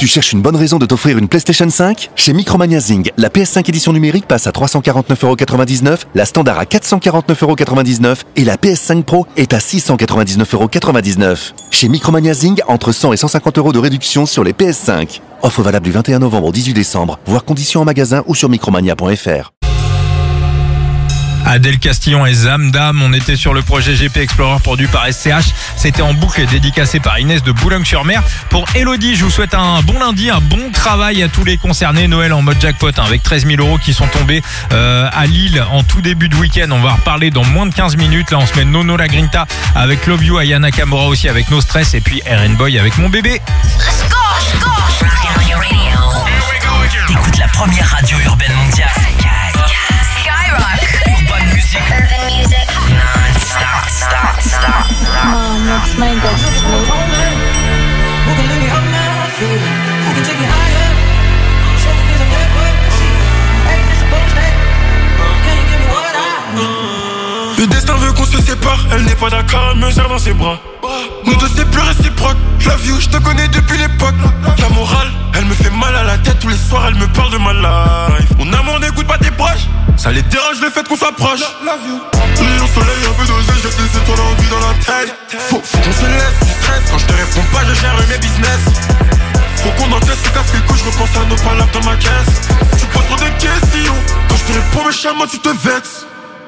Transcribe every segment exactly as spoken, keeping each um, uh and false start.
Tu cherches une bonne raison de t'offrir une PlayStation cinq ? Chez Micromania Zing, la P S cinq édition numérique passe à trois cent quarante-neuf euros quatre-vingt-dix-neuf, la standard à quatre cent quarante-neuf euros quatre-vingt-dix-neuf et la P S cinq Pro est à six cent quatre-vingt-dix-neuf euros quatre-vingt-dix-neuf. Chez Micromania Zing, entre cent et cent cinquante euros de réduction sur les P S cinq. Offre valable du vingt et un novembre au dix-huit décembre, voire conditions en magasin ou sur micromania point f r. Adèle Castillon et Zamdam, on était sur le projet G P Explorer produit par S C H. C'était en boucle et dédicacé par Inès de Boulogne-sur-Mer. Pour Elodie, je vous souhaite un bon lundi, un bon travail à tous les concernés. Noël en mode jackpot hein, avec treize mille euros qui sont tombés euh, à Lille en tout début de week-end. On va en reparler dans moins de quinze minutes. Là, on se met Nono La Grinta avec Love You, Ayana Kamura aussi avec No Stress et puis R N Boy avec Mon Bébé. Let's go, let's go. T'écoutes la première radio urbaine mondiale. Skyrock. Urban Music. Urban Music. Non-stop, stop, stop. Mom, that's my destiny. Who can lift me up now? Who can take me higher? Show me things I'm never seen. Ain't this bullshit? Can you give me what I need? Le destin veut qu'on se sépare, elle n'est pas d'accord, elle me serre dans ses bras. Nous deux c'est plus réciproque, love you, je te connais depuis l'époque. La morale, elle me fait mal à la tête, tous les soirs elle me parle de ma life. Mon amour n'écoute pas tes proches, ça les dérange le fait qu'on soit proche. Love you. Rayon soleil, un peu dosé, j'ai laissé ton envie dans la tête. Faut, faut qu'on se laisse du stress, quand je te réponds pas je gère mes business. Faut qu'on encaisse ce casse les couilles, je repense à nos palabres dans ma caisse. Tu poses trop de questions, quand je te réponds méchamment tu te vexes.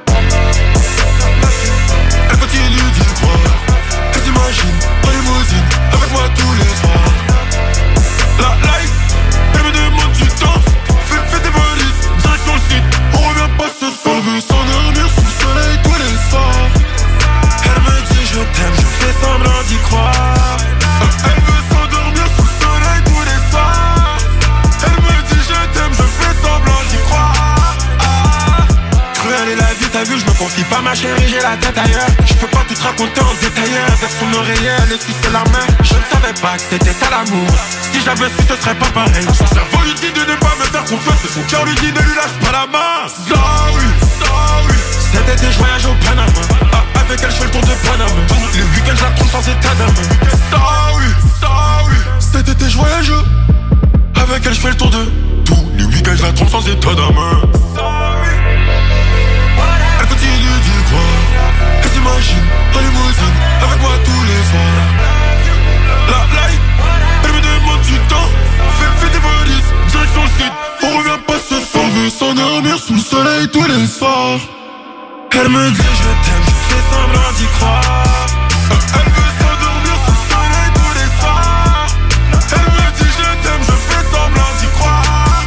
Elle continue d'y croire, elle s'imagine en limousine avec moi tous les soirs. La life, elle me demande du temps, fais, fais tes valises, direction le site, on revient pas ce soir. Elle veut s'endormir sous le soleil tous les soirs. Elle me dit je t'aime, je fais semblant d'y croire. Elle veut s'endormir sous le soleil tous les soirs. Elle me dit je t'aime, je fais semblant d'y croire. Cruelle est la vie, t'as vu, je me confie pas ma chérie, j'ai la tête ailleurs. Je peux pas tout te raconter en détail. Avec son oreiller, elle essuie la main. Je ne savais pas que c'était ça l'amour. Si j'avais su, ce serait pas pareil. Son cerveau lui dit de ne pas me faire confiance, et son cœur lui dit ne lui lâche pas la main. Sorry, sorry. Cet été, je voyage au Panama. Ah, avec elle, je fais le tour de Panama. Les week-ends, je la trompe sans état d'âme. Sorry, sorry. Cet été, je voyage. Avec elle, je fais le tour de tous les week-ends, je la trompe sans état d'âme. Sorry. Elle continue d'y croire, elle s'imagine en limousine avec moi tous les soirs. La life, elle me demande du temps, fais, fais tes valises, direction le site, on revient pas ce soir. On veut s'endormir sous le soleil tous les soirs. Elle me dit je t'aime, je fais semblant d'y croire. Elle veut s'endormir sous le soleil tous les soirs. Elle me dit je t'aime, je fais semblant d'y croire.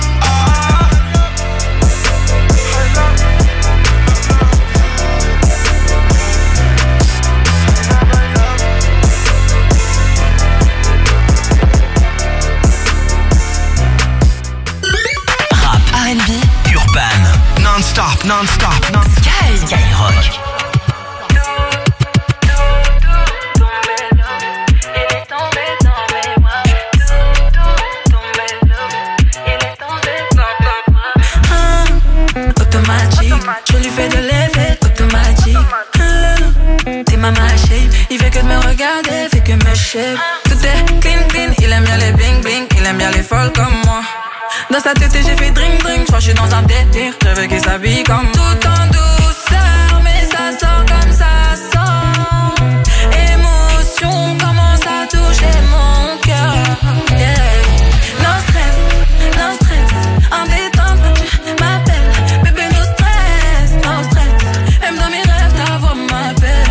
Non-stop, non-stop, non-stop. Sky, Skyrock. Automatique, je lui fais de l'effet automatique. T'es ma machine, il fait que de me regarder, fait que me shape. Tout est clean, clean, il aime bien les bling bling, il aime bien les folles comme moi. Dans sa tête j'ai fait drink drink, j'crois que je suis dans un délire. Je veux qu'il s'habille comme moi. Tout en douceur, mais ça sort comme ça sort. Émotion commence à toucher mon cœur. Yeah. No stress, no stress. En détente, tu m'appelles. Bébé, no stress, no stress. Même dans mes rêves, ta voix m'appelle.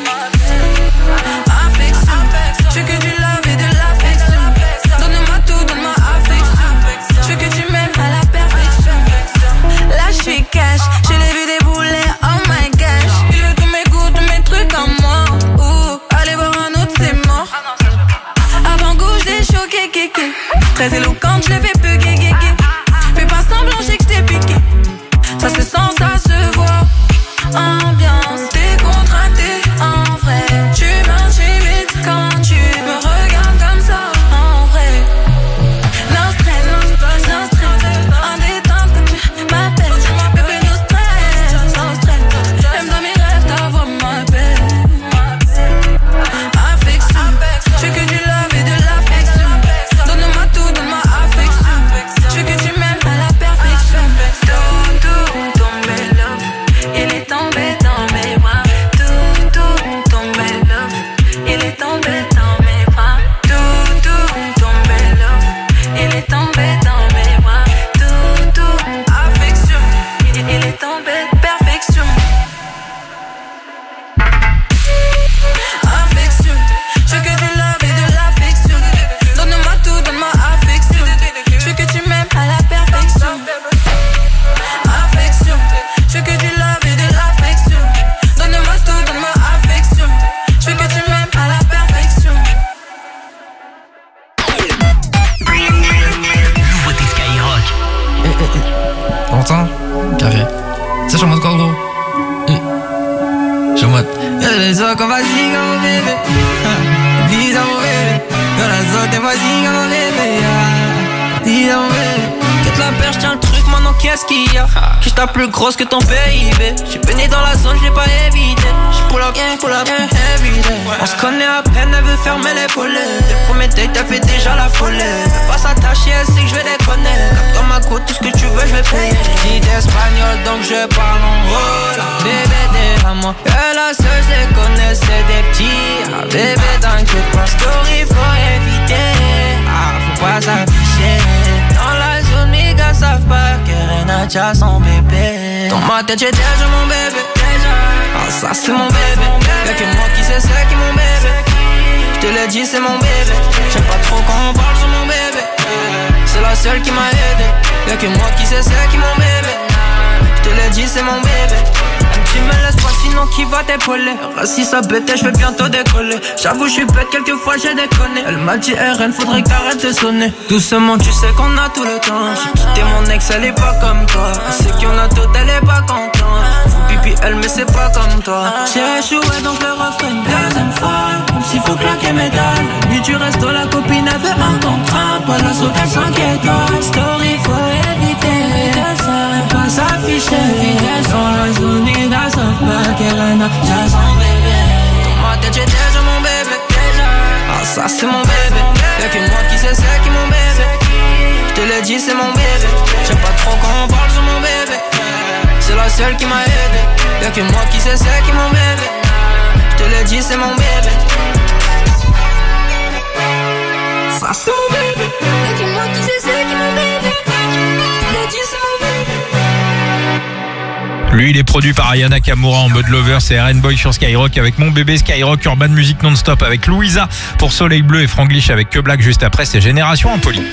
Affection, je veux que du love et de l'affection. Donne-moi tout, donne-moi affection. Je veux que tu m'aimes à la perfection. Là je suis cash, je l'ai vu débouler, oh my gosh. Il veut tous mes goûts, tous mes trucs en moi. Ouh, allez voir un autre, c'est mort. Avant-goût, je l'ai choqué, kéké. Très éloquente, je l'ai fait plus gay, gay, gay. Fais pas semblant, j'ai que t'es piqué. Ça se sent, ça se voit. Ambiance décontractée, en vrai. Tu m'intimides quand tu me regardes comme ça, en vrai. No stress, no stress, no stress. En détente quand tu m'appelles. Bébé, no stress, no stress. Même dans mes rêves, ta voix m'appelle. Affection, je veux que du love et de l'affection. Donne-moi tout, donne-moi T'entends? Carré. Tu sais, je suis en mode quoi, gros? Je suis en mode. Y'a les autres qu'on va ziga, mon bébé. Dis à mon bébé. Y'a les autres, t'es pas ziga, mon bébé. Dis à mon bébé. Quitte la perche, tiens le truc, maintenant qu'est-ce qu'il y a? Que j't'as plus grosse que ton P I B. J'suis baigné dans la zone, j'l'ai pas évité. J'pull up, yeah, pull up, yeah, everyday. On se connaît à peine, elle veut fermer les volets. Dès le premier date, elle fait déjà la folie. Fais pas s'attacher, elle sait que j'vais déconner. Capte dans ma côte, tout ce que tu veux, j'vais payer. J'ai dit d'espagnol, donc je parle en rola. Bébé, derrière et la seule, j'les connais, c'est des petits. Ah, bébé, t'inquiète pas, story, faut éviter. Ah, faut pas s'afficher. Dans la zone, mes gars savent pas que Renacha a son bébé. Dans ma tête, j'ai déjà mon bébé. Ah, ça c'est mon bébé. Y'a que moi qui sais c'est qui mon bébé. J'te l'ai dit, c'est mon bébé. J'aime pas trop quand on parle sur mon bébé. C'est la seule qui m'a aidé. Y'a que moi qui sais c'est qui mon bébé. J'te l'ai dit, c'est mon bébé. Tu me laisses pas sinon qui va t'épauler. Si ça bête, je vais bientôt décoller. J'avoue je suis bête, quelquefois j'ai déconné. Elle m'a dit R N, faudrait que t'arrêtes de sonner. Doucement tu sais qu'on a tout le temps. J'ai quitté mon ex, elle est pas comme toi. Elle sait qu'on a tout, elle est pas contente. Faut pipi elle mais c'est pas comme toi. J'ai échoué donc je le referai une deuxième fois. Même s'il faut claquer mes dalles. Lui du resto la copine avait un contrat. Pas la saute à cinq étoiles. Story faut éviter. Faut pas s'afficher. Dans la zone nigga sauf pas qu'Elena j'ai son bébé. Dans ma tête j'ai déjà mon bébé. Ah ça c'est mon bébé. Y'a que moi qui sais c'est qui mon bébé. J'te l'ai dit c'est mon bébé. J'aime pas trop quand on parle sur mon bébé. C'est la seule qui m'a aidé. Y'a que moi qui sais c'est qui mon bébé. J'te l'ai dit c'est mon bébé. Ça c'est mon bébé. Y'a que moi qui sais c'est qui mon bébé. J'te l'ai dit c'est mon bébé. Lui, il est produit par Aya Nakamura en mode lover, c'est R N Boy sur Skyrock avec Mon Bébé, Skyrock, Urban Music Non-Stop avec Louisa pour Soleil Bleu et Franglish avec Que Black juste après, c'est Génération Impoli.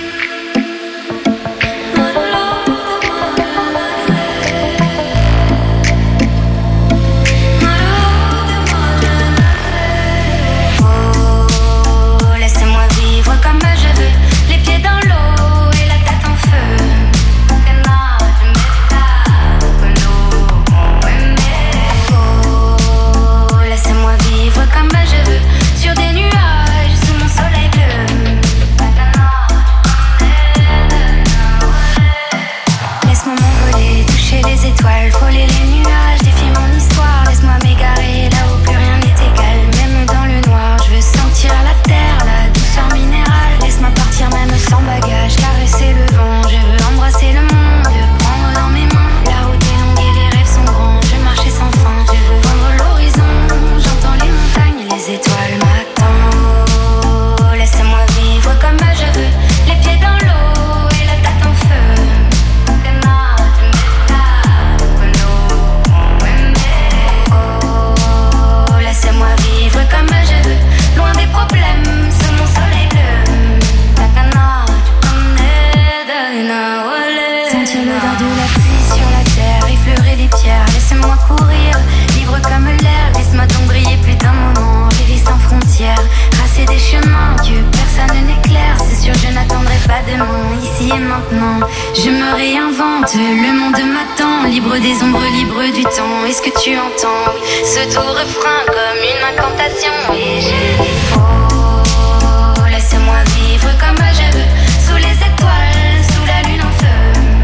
Je me réinvente, le monde m'attend, libre des ombres, libre du temps. Est-ce que tu entends ce doux refrain comme une incantation? Et j'ai dit oh, laisse-moi vivre comme je veux, sous les étoiles, sous la lune en feu.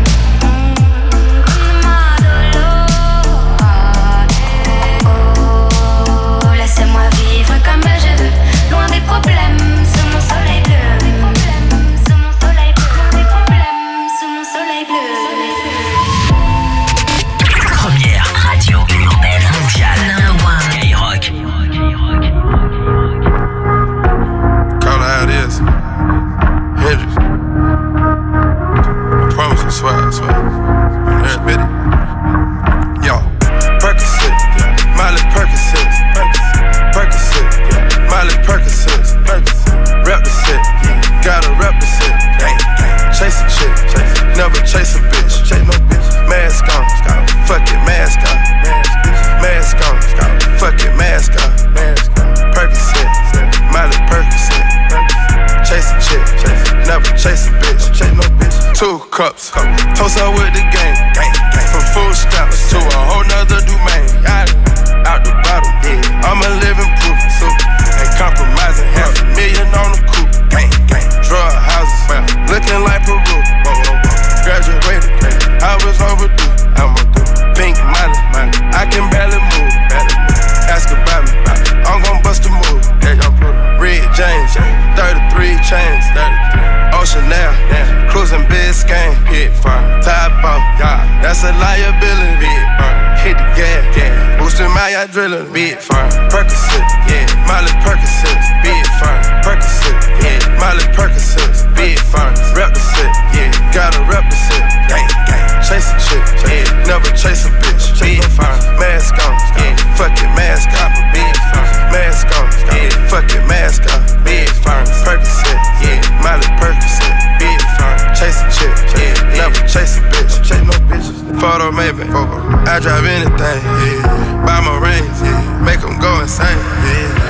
Oh, laisse-moi vivre comme je veux, loin des problèmes, sous mon soleil bleu. Première radio urbaine mondiale. Skyrock. Call her how it is. Hendrix. I promise I swear, I swear. I'm there, Betty. Yo, Percocet, Miley Percocet, Percocet, Miley Percocet, rep the set, gotta rep the set. Chase a chick, never chase a bitch. Mask on, fuck it, mask on. Mask on, fuck it, mask on. Percocet, Miley Percocet. Chase a chick, never chase a bitch. two cups. Toast up with the game. From food stamps to a whole nother domain. Out the bottle, yeah. I'm a living proof. So ain't compromising. Half a million on the coupe. Drug houses, looking like Peru. Graduated, I was overdue. I'm a dude. Pink money, I can barely move. Ask about me, I'm gon' bust a move. Red James, thirty-three chains. Ocean Air, cruising Biscayne. Hit fire, top off, that's a liability. Hit the gas, boosting my yacht drilling. Big fire, Percocet, yeah, Miley Percocet. Big fire, Percocet, yeah, Miley Percocet. Big fire, rep the set, yeah, gotta rep the set. Gang, gang, chase a chick, yeah, never chase a bitch. Big fire, mask on, yeah, fuck it, mask off. Big fire, mask on, yeah, fuck it, mask off. Big fire, Percocet, yeah, Miley Percocet. Big fire, chase a chick, yeah, never chase a bitch. Chase no bitches. Photo maybe, I drive anything, yeah. Buy my rings, yeah. Make them go insane, yeah.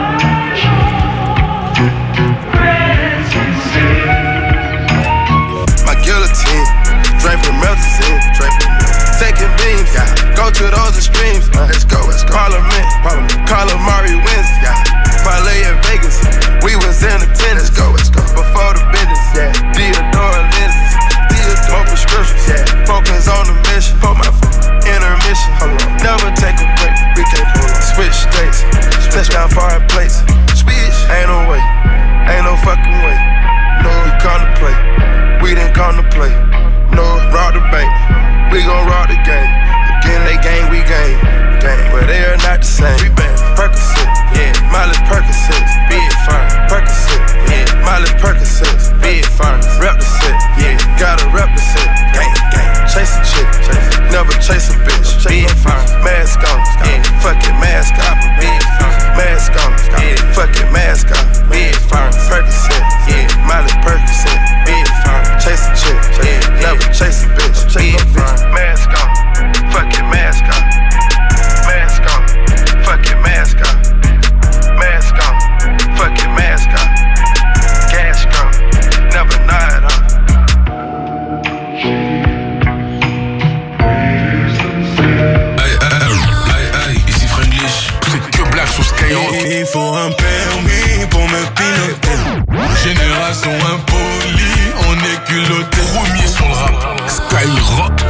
My guillotine, draping melazine, draping, taking beams, yeah. Go to those extremes, uh, let's go, let's go. Parliament, Parliament. Calamari wins, yeah. Parlay in Vegas, we was in attendance, let's go, let's go. Before the business, yeah. Theodore lenses, Theodore prescriptions, yeah. Focus on the mission, put my foot intermission, hold on. Never take a break, we can't pull on. Switch states, switch down foreign plates. Switch, ain't no way, ain't no fucking way. No, we come to play, we didn't come to play. No, rob the bank, we gon' rob the game. Again, they game, we game, game. But they are not the same. We bang, Percocet, yeah, Miley Percocet, big fire. Percocet, yeah, Miley Percocet, big fire. Rep the set, yeah, gotta rep the set. Gang, gang, chase a chick, chase. Never chase a bitch. Big fire, mask on, yeah, fuck it, mask off. Big fire, mask on, yeah, fuck it, mask off. Big fire, Percocet, yeah, Miley Percocet, big fire. Chase a chick, yeah, never chase a bitch. Big fire, mask on, fuck it, mask off. Mask on, fuck it, mask off. Mask on, fuck it, mask off. Gas strong, never nod off. Aïe, aïe, aïe, aïe, ici Franglish, c'est que blague sous Skyrock. Il faut un permis pour me piloter. Génération impolie, on est culotté. Premier sur le rap, Skyrock.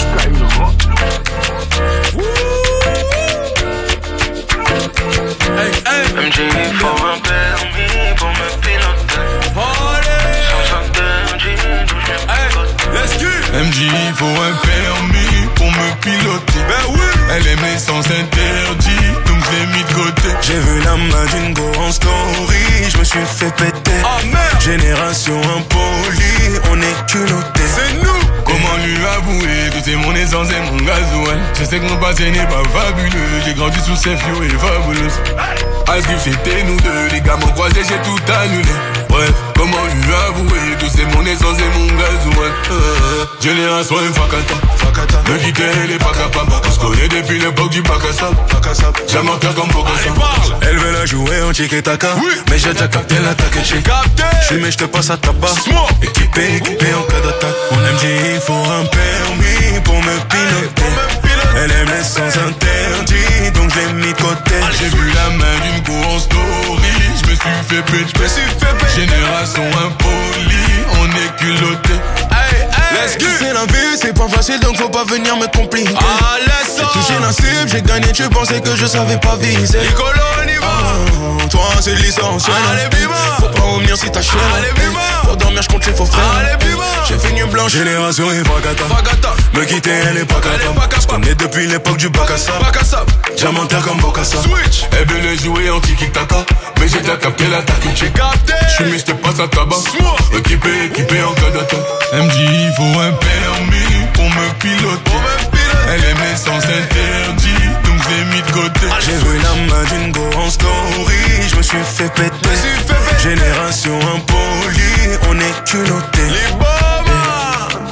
Hey, hey. M J, il faut un permis pour me piloter. Sans interdit, d'où je me Let's go. M J, il faut un permis pour me piloter. Ben oui. Elle aimait sans interdit, donc je l'ai mis de côté. J'ai vu la main d'une go en story, je me suis fait péter. Oh merde. Génération impolie, on est culotté. C'est nous. Comment lui avouer que c'est mon essence et mon gasoil. Je sais que mon passé n'est pas fabuleux. J'ai grandi sous ces fio et fabuleux. À ce que c'était nous deux, les gars m'ont croisé, j'ai tout annulé. Bref, comment lui avouer que c'est mon essence et mon gasoil. euh, Génération Fakata, me quitter elle est pas capable. On se connaît depuis l'époque du bac à sable. J'aime un cœur comme Bokassa. Elle veut la jouer en tiki-taka, oui. Mais j'ai déjà capté l'attaque et j'ai capté. J'suis mais j'te passe à tabac. Équipé, équipé en cas d'attaque. On M J, il faut un permis pour me piloter. Elle aime les sans interdit, donc je l'ai mis de côté. J'ai vu la main d'une go en story, je me suis fait péter. Génération impolie, on est culotté. Hey, hey. Let's go. C'est la vie, c'est pas facile, donc faut pas venir me compliquer. Ah, laisse ça. J'ai touché la cible, j'ai gagné, tu pensais que je savais pas viser. Nicolo, on y va. Oh, toi, c'est l'essentiel. Allez, bima. Faut pas revenir si t'as chier. Allez, bima. Pour dormir, j'compte les faux frères. Allez, bima. J'ai fait une blanche. Génération et Fakata. Me quitter, elle est pas capable. J'connais depuis l'époque du bac à sable. Diamantaire comme Bokassa. Switch. Elle veut le jouer en tiki-taka, mais j'ai déjà capté l'attaque. J'ai capté. J'suis mis, j'te passe à tabac. Équipé, équipé en cas d'attaque. M J, il faut un permis pour me piloter. Elle aimait sans interdit, donc je l'ai mis de côté. J'ai vu la main d'une go en story, je me suis fait péter. Génération impolie, on est culotté. Les bombes.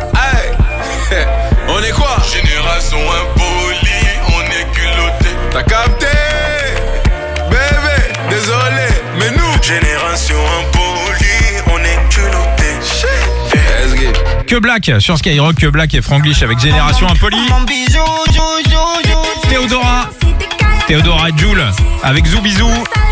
Hey. On est quoi? Génération impolie, on est culotté. T'as capté? Bébé, désolé, mais nous Génération impolie, on est culotté. Let's get Que Black sur Skyrock, Que Black et Franglish avec Génération Impoli. Théodora, Théodora et Jul avec Zoubizou.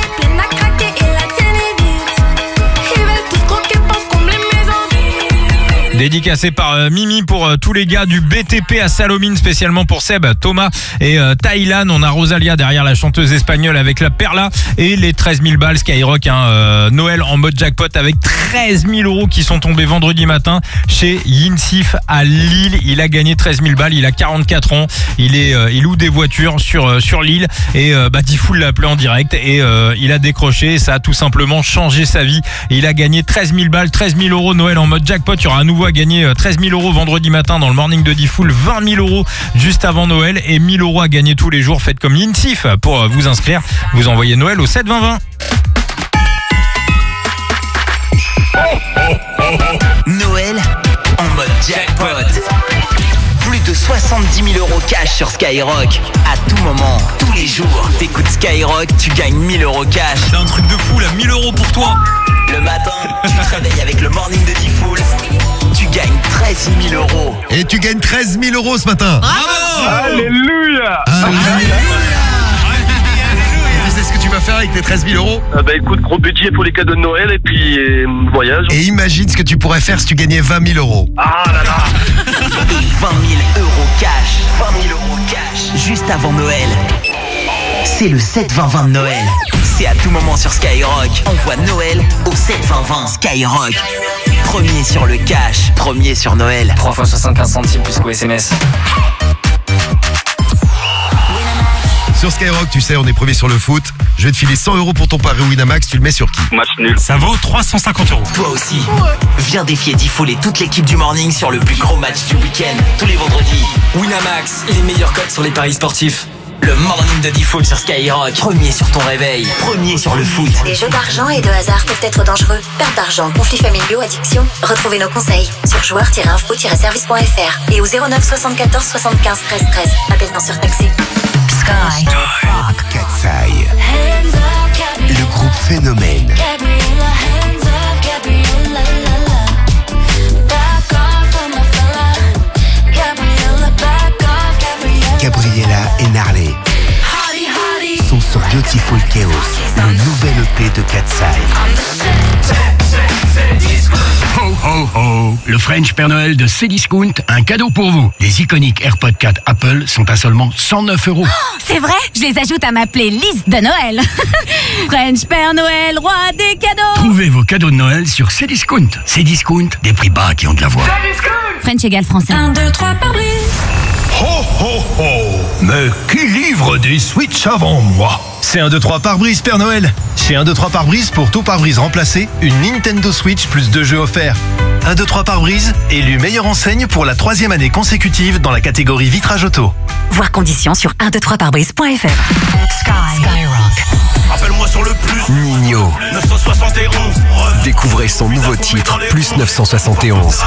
Dédicacé par euh, Mimi pour euh, tous les gars du B T P à Salomine, spécialement pour Seb, Thomas et euh, Thaïlande. On a Rosalia derrière, la chanteuse espagnole avec la Perla, et les treize mille balles Skyrock, hein, euh, Noël en mode jackpot avec treize mille euros qui sont tombés vendredi matin chez Yinsif à Lille. Il a gagné treize mille balles, il a quarante-quatre ans, il est euh, il loue des voitures sur euh, sur Lille, et euh, bah Diffoul l'a appelé en direct et euh, il a décroché, et ça a tout simplement changé sa vie. Et il a gagné treize mille balles, treize mille euros Noël en mode jackpot. Il y aura un nouveau à gagner treize mille euros vendredi matin dans le morning de Diffoul, vingt mille euros juste avant Noël et mille euros à gagner tous les jours. Faites comme Yinsif pour vous inscrire. Vous envoyez Noël au sept vingt vingt. Noël en mode jackpot. Plus de soixante-dix mille euros cash sur Skyrock. À tout moment, tous les jours, t'écoutes Skyrock, tu gagnes mille euros cash. C'est un truc de fou là, mille euros pour toi. Le matin, tu te réveilles avec le morning de Diffoul, tu gagnes treize mille euros. Et tu gagnes treize mille euros ce matin. Bravo. Alléluia. Alléluia. Tu sais ce que tu vas faire avec tes treize mille euros? Ah bah écoute, gros budget pour les cadeaux de Noël et puis euh, voyage. Et imagine ce que tu pourrais faire si tu gagnais vingt mille euros. Ah là là. Et vingt mille euros cash. vingt mille euros cash juste avant Noël. C'est le sept vingt vingt de Noël. C'est à tout moment sur Skyrock. Envoie Noël au sept vingt vingt. Skyrock. Premier sur le cash. Premier sur Noël. trois fois soixante-quinze centimes plus qu'au S M S. Sur Skyrock, tu sais, on est premier sur le foot. Je vais te filer cent euros pour ton pari Winamax. Tu le mets sur qui? Match nul. Ça vaut trois cent cinquante euros. Toi aussi. Viens défier Diffoul et toute l'équipe du morning sur le plus gros match du week-end. Tous les vendredis. Winamax, les meilleurs codes sur les paris sportifs. Le morning de Diffoul sur Skyrock. Premier sur ton réveil. Premier sur le foot. Les jeux d'argent et de hasard peuvent être dangereux. Perte d'argent, conflits familiaux, addiction. Retrouvez nos conseils sur joueurs tiret info tiret service point f r et au zéro neuf soixante-quatorze soixante-quinze treize treize. Appel non surtaxé. Sky. Katsai. Le groupe Phénomène. Gabriella et Narley sont sur Beautiful Chaos, le nouvel E P de Katsai. Ho ho ho! Le French Père Noël de Cdiscount, un cadeau pour vous. Les iconiques AirPods quatre Apple sont à seulement cent neuf euros. Oh, c'est vrai? Je les ajoute à ma playlist de Noël. French Père Noël, roi des cadeaux. Trouvez vos cadeaux de Noël sur Cdiscount. Cdiscount, des prix bas qui ont de la voix. French égale français. un, deux, trois par brise. Ho ho ho! Mais qui livre des Switch avant moi? C'est un deux trois pare-brise Père Noël. Chez un deux trois pare-brise, pour tout pare-brise remplacé, une Nintendo Switch plus deux jeux offerts. un deux trois pare-brise, élu meilleure enseigne pour la troisième année consécutive dans la catégorie vitrage auto. Voir conditions sur un deux trois pare-brise point f r. Sky. Skyrock. Appelle-moi sur le plus. Nino. neuf cent soixante et onze. Découvrez son nouveau titre, Plus neuf cent soixante et onze.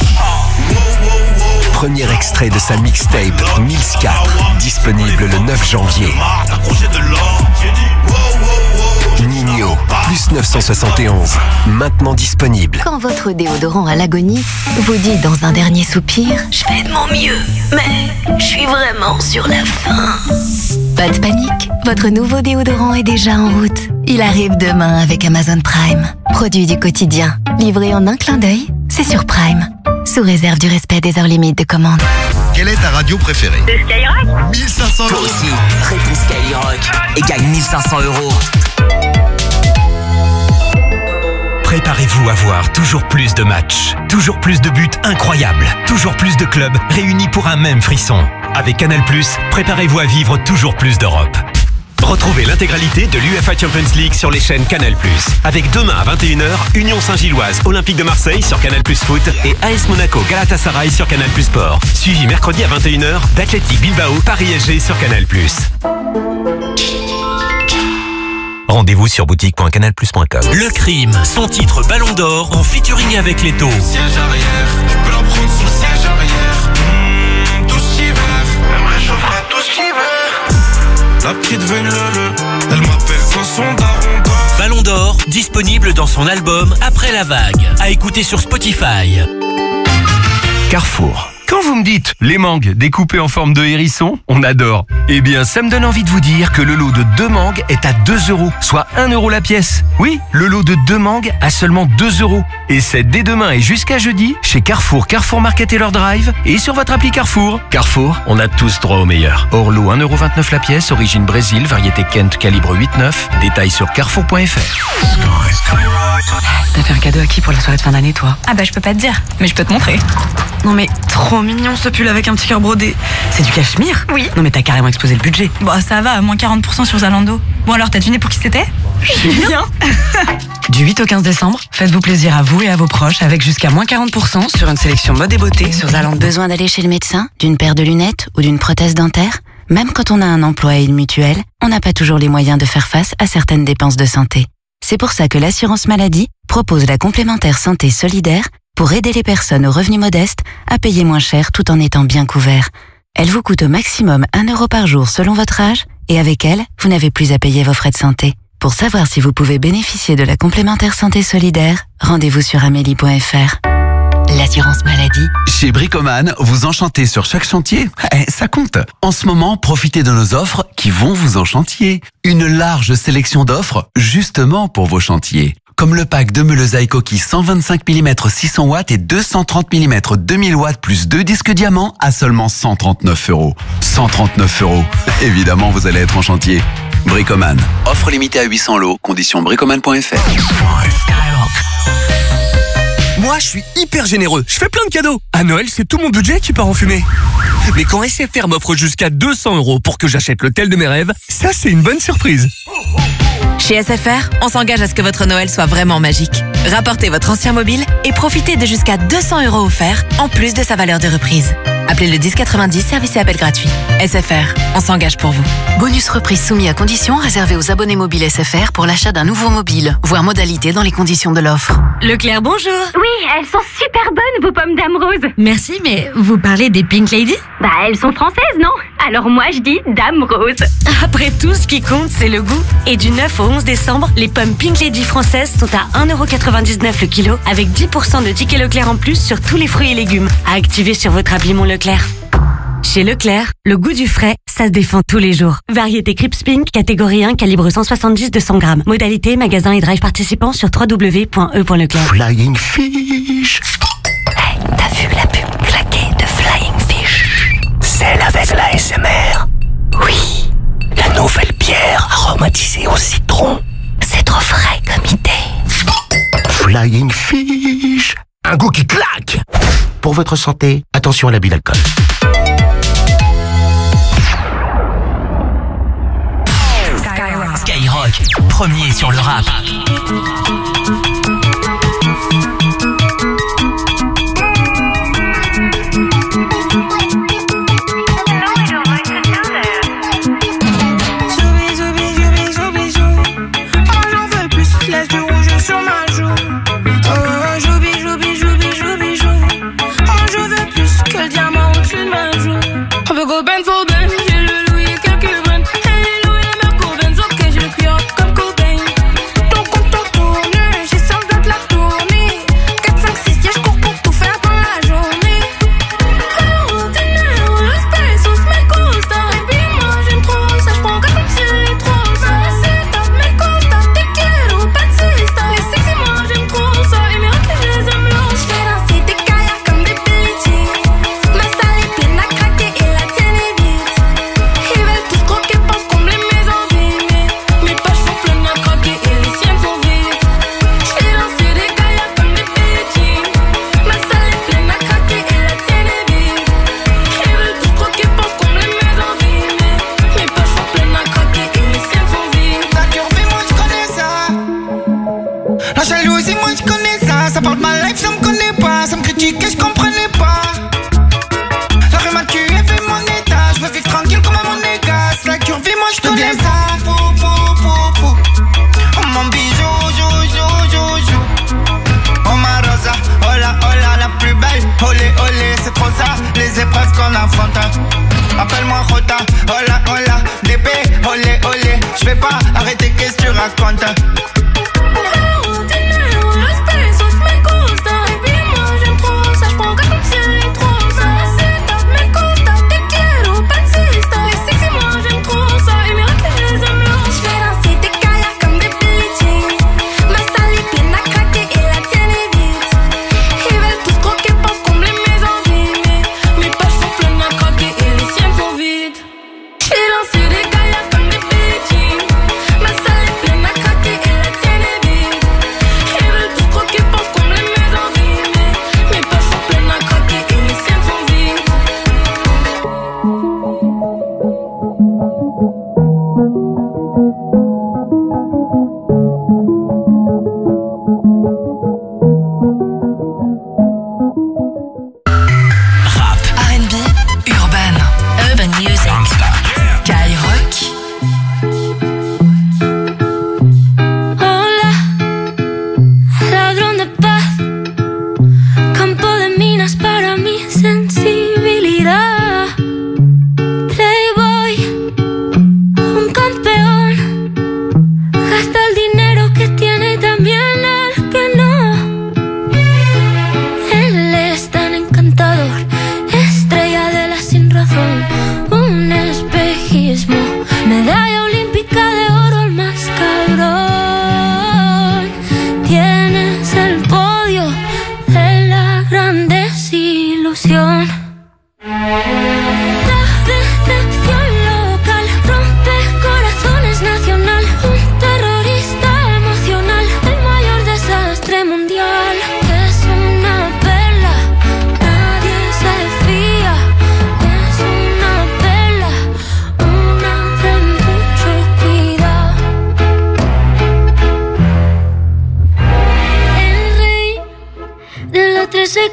Premier extrait de sa mixtape, Mills quatre, disponible le neuf janvier. Nino, Plus neuf cent soixante et onze, maintenant disponible. Quand votre déodorant à l'agonie vous dit dans un dernier soupir « Je fais de mon mieux, mais je suis vraiment sur la fin ». Pas de panique, votre nouveau déodorant est déjà en route. Il arrive demain avec Amazon Prime. Produit du quotidien, livré en un clin d'œil, c'est sur Prime. Sous réserve du respect des heures limites de commande. Quelle est ta radio préférée? C'est Skyrock. mille cinq cents Toi euros. aussi, réponds Skyrock et gagne mille cinq cents euros. Préparez-vous à voir toujours plus de matchs, toujours plus de buts incroyables, toujours plus de clubs réunis pour un même frisson. Avec Canal+, préparez-vous à vivre toujours plus d'Europe. Retrouvez l'intégralité de l'U E F A Champions League sur les chaînes Canal+. Avec demain à vingt et une heures, Union Saint-Gilloise Olympique de Marseille sur Canal+ Foot et A S Monaco Galatasaray sur Canal+ Sport. Suivi mercredi à vingt et une heures d'Athletic Bilbao Paris S G sur Canal+. Rendez-vous sur boutique point canal plus point com. Le Crime, son titre Ballon d'Or en featuring avec Leto. Siège arrière, tu peux la prendre sur le siège arrière. Mmh, tout cet hiver, elle me réchauffera tout cet hiver. La petite veine le elle m'appelle quand son daron dort. Ballon d'Or, disponible dans son album Après la vague. À écouter sur Spotify. Carrefour. Quand vous me dites les mangues découpées en forme de hérisson, on adore. Eh bien, ça me donne envie de vous dire que le lot de deux mangues est à deux euros, soit un euro la pièce. Oui, le lot de deux mangues à seulement deux euros. Et c'est dès demain et jusqu'à jeudi chez Carrefour, Carrefour Market et leur drive et sur votre appli Carrefour. Carrefour, on a tous droit au meilleur. Hors lot un euro vingt-neuf la pièce, origine Brésil, variété Kent, calibre huit neuf. Détails sur carrefour point f r. T'as fait un cadeau à qui pour la soirée de fin d'année, toi? Ah bah je peux pas te dire, mais je peux te montrer. Non mais trop mignon ce pull avec un petit cœur brodé. C'est du cachemire? Oui. Non mais t'as carrément explosé le budget. Bon ça va, moins quarante pour cent sur Zalando. Bon alors t'as deviné pour qui c'était? Bien. Du huit au quinze décembre, faites-vous plaisir à vous et à vos proches avec jusqu'à moins quarante pour cent sur une sélection mode et beauté sur Zalando. Besoin d'aller chez le médecin, d'une paire de lunettes ou d'une prothèse dentaire? Même quand on a un emploi et une mutuelle, on n'a pas toujours les moyens de faire face à certaines dépenses de santé. C'est pour ça que l'assurance maladie propose la complémentaire santé solidaire pour aider les personnes aux revenus modestes à payer moins cher tout en étant bien couverts. Elle vous coûte au maximum un euro par jour selon votre âge et avec elle, vous n'avez plus à payer vos frais de santé. Pour savoir si vous pouvez bénéficier de la complémentaire santé solidaire, rendez-vous sur amélie point f r. L'assurance maladie. Chez Bricoman, vous enchantez sur chaque chantier. Eh, ça compte. En ce moment, profitez de nos offres qui vont vous enchantier. Une large sélection d'offres justement pour vos chantiers. Comme le pack de meules à coquilles cent vingt-cinq millimètres six cents watts et deux cent trente millimètres deux mille watts plus deux disques diamants à seulement cent trente-neuf euros. cent trente-neuf euros. Évidemment, vous allez être en chantier. Bricoman. Offre limitée à huit cents lots. Conditions bricoman point f r. Moi, je suis hyper généreux. Je fais plein de cadeaux. À Noël, c'est tout mon budget qui part en fumée. Mais quand S F R m'offre jusqu'à deux cents euros pour que j'achète l'hôtel de mes rêves, ça, c'est une bonne surprise. Chez S F R, on s'engage à ce que votre Noël soit vraiment magique. Rapportez votre ancien mobile et profitez de jusqu'à deux cents euros offerts, en plus de sa valeur de reprise. Appelez le dix quatre-vingt-dix, service et appel gratuit. S F R, on s'engage pour vous. Bonus reprise soumis à conditions réservé aux abonnés mobiles S F R pour l'achat d'un nouveau mobile. Voir modalité dans les conditions de l'offre. Leclerc, bonjour. Oui, elles sont super bonnes, vos pommes Dame Rose. Merci, mais vous parlez des Pink Lady? Bah, elles sont françaises, non? Alors moi, je dis Dame Rose. Après tout, ce qui compte, c'est le goût. Et du neuf au onze décembre, les pommes Pink Lady françaises sont à un euro quatre-vingt-dix-neuf le kilo, avec dix pour cent de tickets Leclerc en plus sur tous les fruits et légumes. À activer sur votre appli Mon Leclerc. Chez Leclerc, le goût du frais, ça se défend tous les jours. Variété Crips Pink, catégorie un, calibre cent soixante-dix deux cents grammes. Modalité, magasin et drive participant sur w w w point e point leclerc. Flying Fish. Hey, t'as vu la pub claquée de Flying Fish? Celle avec la S M R. Oui. La nouvelle bière aromatisée au citron. C'est trop frais comme idée. Flying Fish. Un goût qui claque. Pour votre santé, attention à l'abus d'alcool. Skyrock, premier sur le rap. Comme Cobain, ton compte tourne.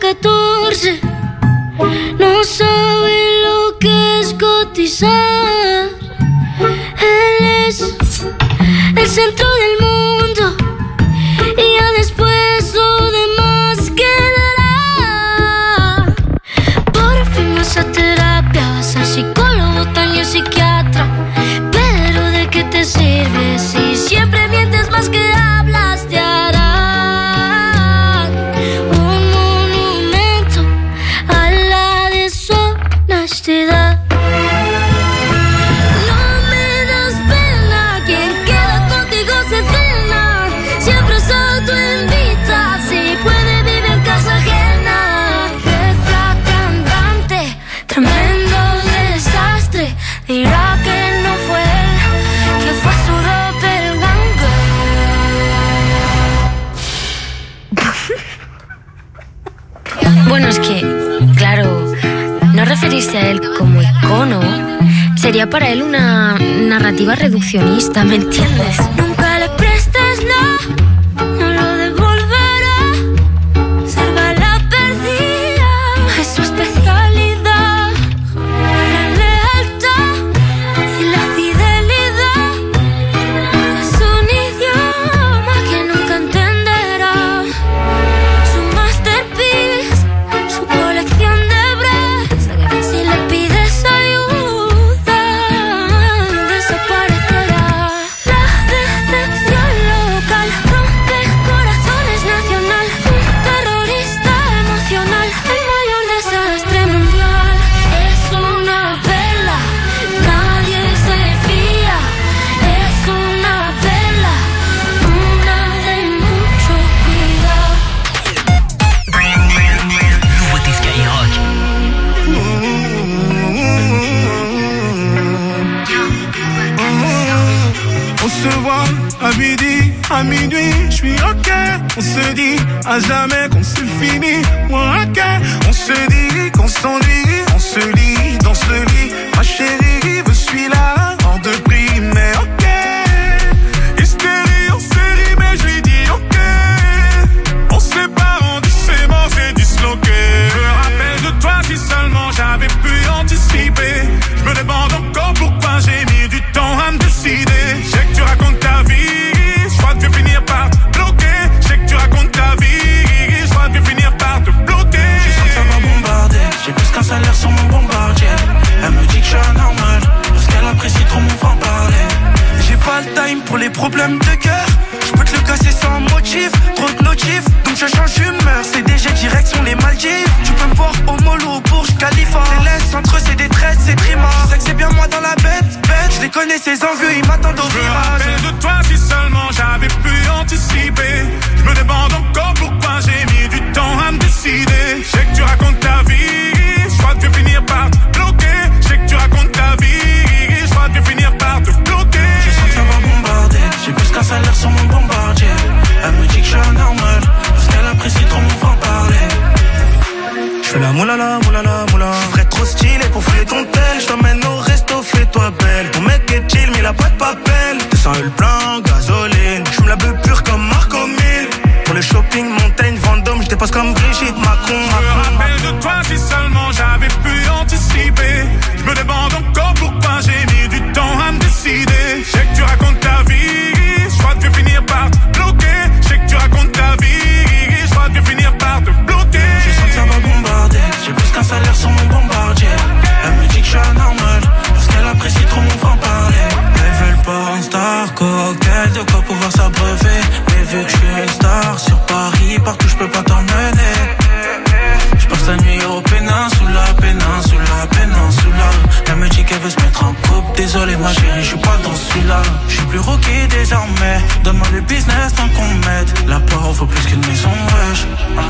catorce. No sabe lo que es cotizar. Él es el centro del mundo y ya después lo demás quedará. Por fin vas a terapia, vas al psicólogo, también psiquiatra. Pero ¿de qué te sirve si siempre mientes más que hablas? Te harán un monumento a la deshonestidad. Dirá que no fue él, que fue su doppelganger. Bueno, es que, claro, no referirse a él como icono sería para él una narrativa reduccionista, ¿me entiendes? Nunca le prestes la, no lo devolverá. Ser bala perdida es su especialidad. À minuit, je suis ok. On se dit à jamais qu'on c'est fini. Moi ok. On se dit qu'on s'ennuie. On se lit dans ce lit. Ma chérie, je suis là hors de prix, mais ok. Hystérie en série, mais je lui dis ok. On se sépare, on dit c'est bon, c'est disloqué. Je me rappelle de toi si seulement j'avais pu anticiper. Je me demande encore pourquoi j'ai mis du temps à me décider. Je sais que tu racontes ta vie. Je crois que tu vas finir par te bloquer. Je sais que tu racontes ta vie. Je crois que tu vas finir par te bloquer. Je sens que ça va bombarder. J'ai plus qu'un salaire sur mon bombardier. Elle me dit que je suis anormal parce qu'elle apprécie trop mon franc-parler. J'ai pas le time pour les problèmes de cœur. Je peux te le casser sans motif. Trop de notifs, donc je change d'humeur. C D G direction les Maldives. Tu peux me voir au mollo, au Burj Khalifa. Les laisse entre eux c'est des tresses, c'est trima. Je sais que c'est bien moi dans la bête, bête. Je les connais ces envieux, ils m'attendent au virage. Je me rappelle de toi si seulement j'avais pu anticiper. Je me demande encore pourquoi j'ai mis du temps à me décider. Je sais que tu racontes ta vie. Je crois que tu vas finir par te bloquer. Je sais que tu racontes ta vie. Je crois que tu vas finir par te bloquer. Je sens que ça va bombarder. J'ai plus qu'un salaire sur mon bombardier. Elle me dit que je suis anormal parce qu'elle apprécie trop mon franc-parler. Je fais la moulala, moulala, moula. Je ferais trop stylé pour fouiller ton tel. Je t'emmène au resto, fais-toi belle. Ton mec est chill, mais il a pas de papel. deux cents le plein, gasoline. Je me la veux pure comme Marco Mille. Pour le shopping, montagne, Vendôme, je dépasse comme Brigitte Macron. Je me rappelle de toi si seulement j'avais pu anticiper. Je me demande encore pourquoi j'ai mis du temps à me décider. Je sais que tu racontes ta vie. Je crois que tu vas finir par te bloquer. Je sais que tu racontes ta vie. Je crois que tu vas finir par te bloquer. Je sens que ça va bombarder. J'ai plus qu'un salaire sur mon bombardier. Elle me dit que je suis anormal parce qu'elle apprécie trop mon franc-parler. Elle veut le porn star, cocktail, de quoi pouvoir s'abreuver. Mais vu que je suis une star sur Paris, partout je peux pas t'emmener. Je passe la nuit au péninsula, péninsula, péninsula. Elle me dit qu'elle veut se mettre en couple. Désolé ma chérie, je suis pas dans celui-là. Je suis plus rookie désormais. Donne-moi le business tant qu'on m'aide. La peur vaut plus qu'une maison, wesh.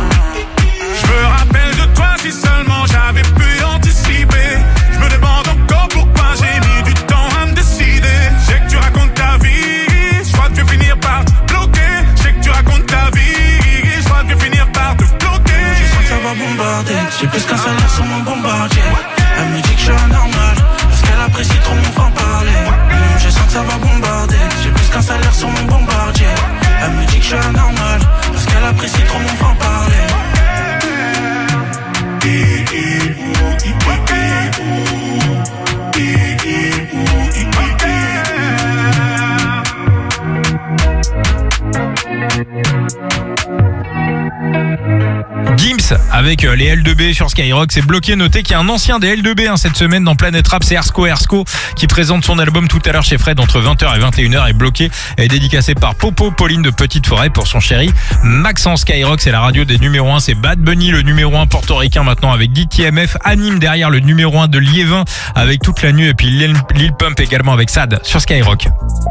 Je me rappelle de toi si seulement j'avais pu anticiper. Je me demande encore pourquoi j'ai mis du temps à me décider. Je sais que tu racontes ta vie. Je crois que tu vas finir par te bloquer. Je sais que tu racontes ta vie. Je crois que tu vas finir par te bloquer. Je sens que ça va bombarder. J'ai plus qu'un salaire sur mon bombardier. Elle me dit que je suis anormal parce qu'elle apprécie trop mon franc-parler. mmh, Je sens que ça va bombarder. J'ai plus qu'un salaire sur mon bombardier. Elle me dit que je suis anormal parce qu'elle apprécie trop mon franc-parler. avec les L deux B sur Skyrock. C'est bloqué. Notez qu'il y a un ancien des L deux B hein, cette semaine dans Planète Rap, c'est Ersko Ersko qui présente son album tout à l'heure chez Fred entre vingt heures et vingt et une heures et bloqué est dédicacé par Popo Pauline de Petite Forêt pour son chéri Maxence. Skyrock, c'est la radio des numéros un, c'est Bad Bunny le numéro un portoricain maintenant avec D T M F, anime derrière le numéro un de Liévin avec Toute la nuit et puis Lil, Lil Pump également avec Sad sur Skyrock.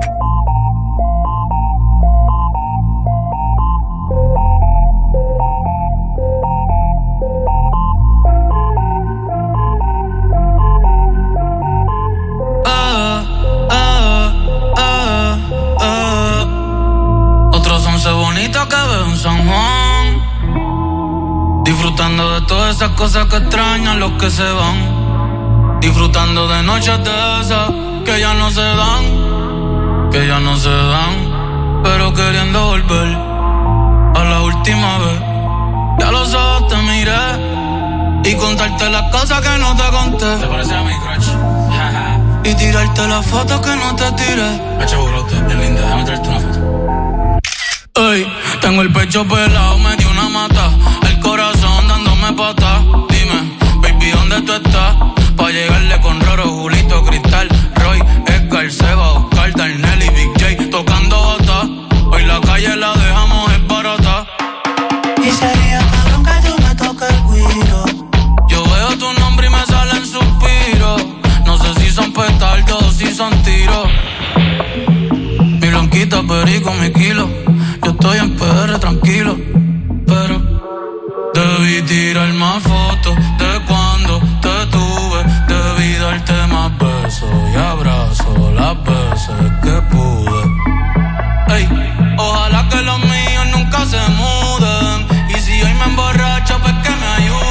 Bonito que veo en San Juan, disfrutando de todas esas cosas que extrañan los que se van, disfrutando de noches de esas que ya no se dan, que ya no se dan, pero queriendo volver a la última vez. Ya los ojos te miré y contarte las cosas que no te conté. ¿Te parece a mi crush? Y tirarte las fotos que no te tiré. Echa burote, es linda, déjame traerte una foto. Ey, tengo el pecho pelado, me dio una mata, el corazón dándome patas. Dime, baby, ¿dónde tú estás? Pa' llegarle con Roro, Julito, Cristal, Roy, Edgar, Seba, Oscar, Darnell y Big J tocando bata. Hoy la calle la dejamos es barata. Y sería cabrón que tú me toques el guiro. Yo veo tu nombre y me salen suspiros. No sé si son petardos o si son tiros. Mi blanquita, perico, mi kilo. Yo estoy en P R tranquilo, pero debí tirar más fotos de cuando te tuve. Debí darte más besos y abrazos las veces que pude. Ey, ojalá que los míos nunca se muden. Y si hoy me emborracho, pues que me ayuden.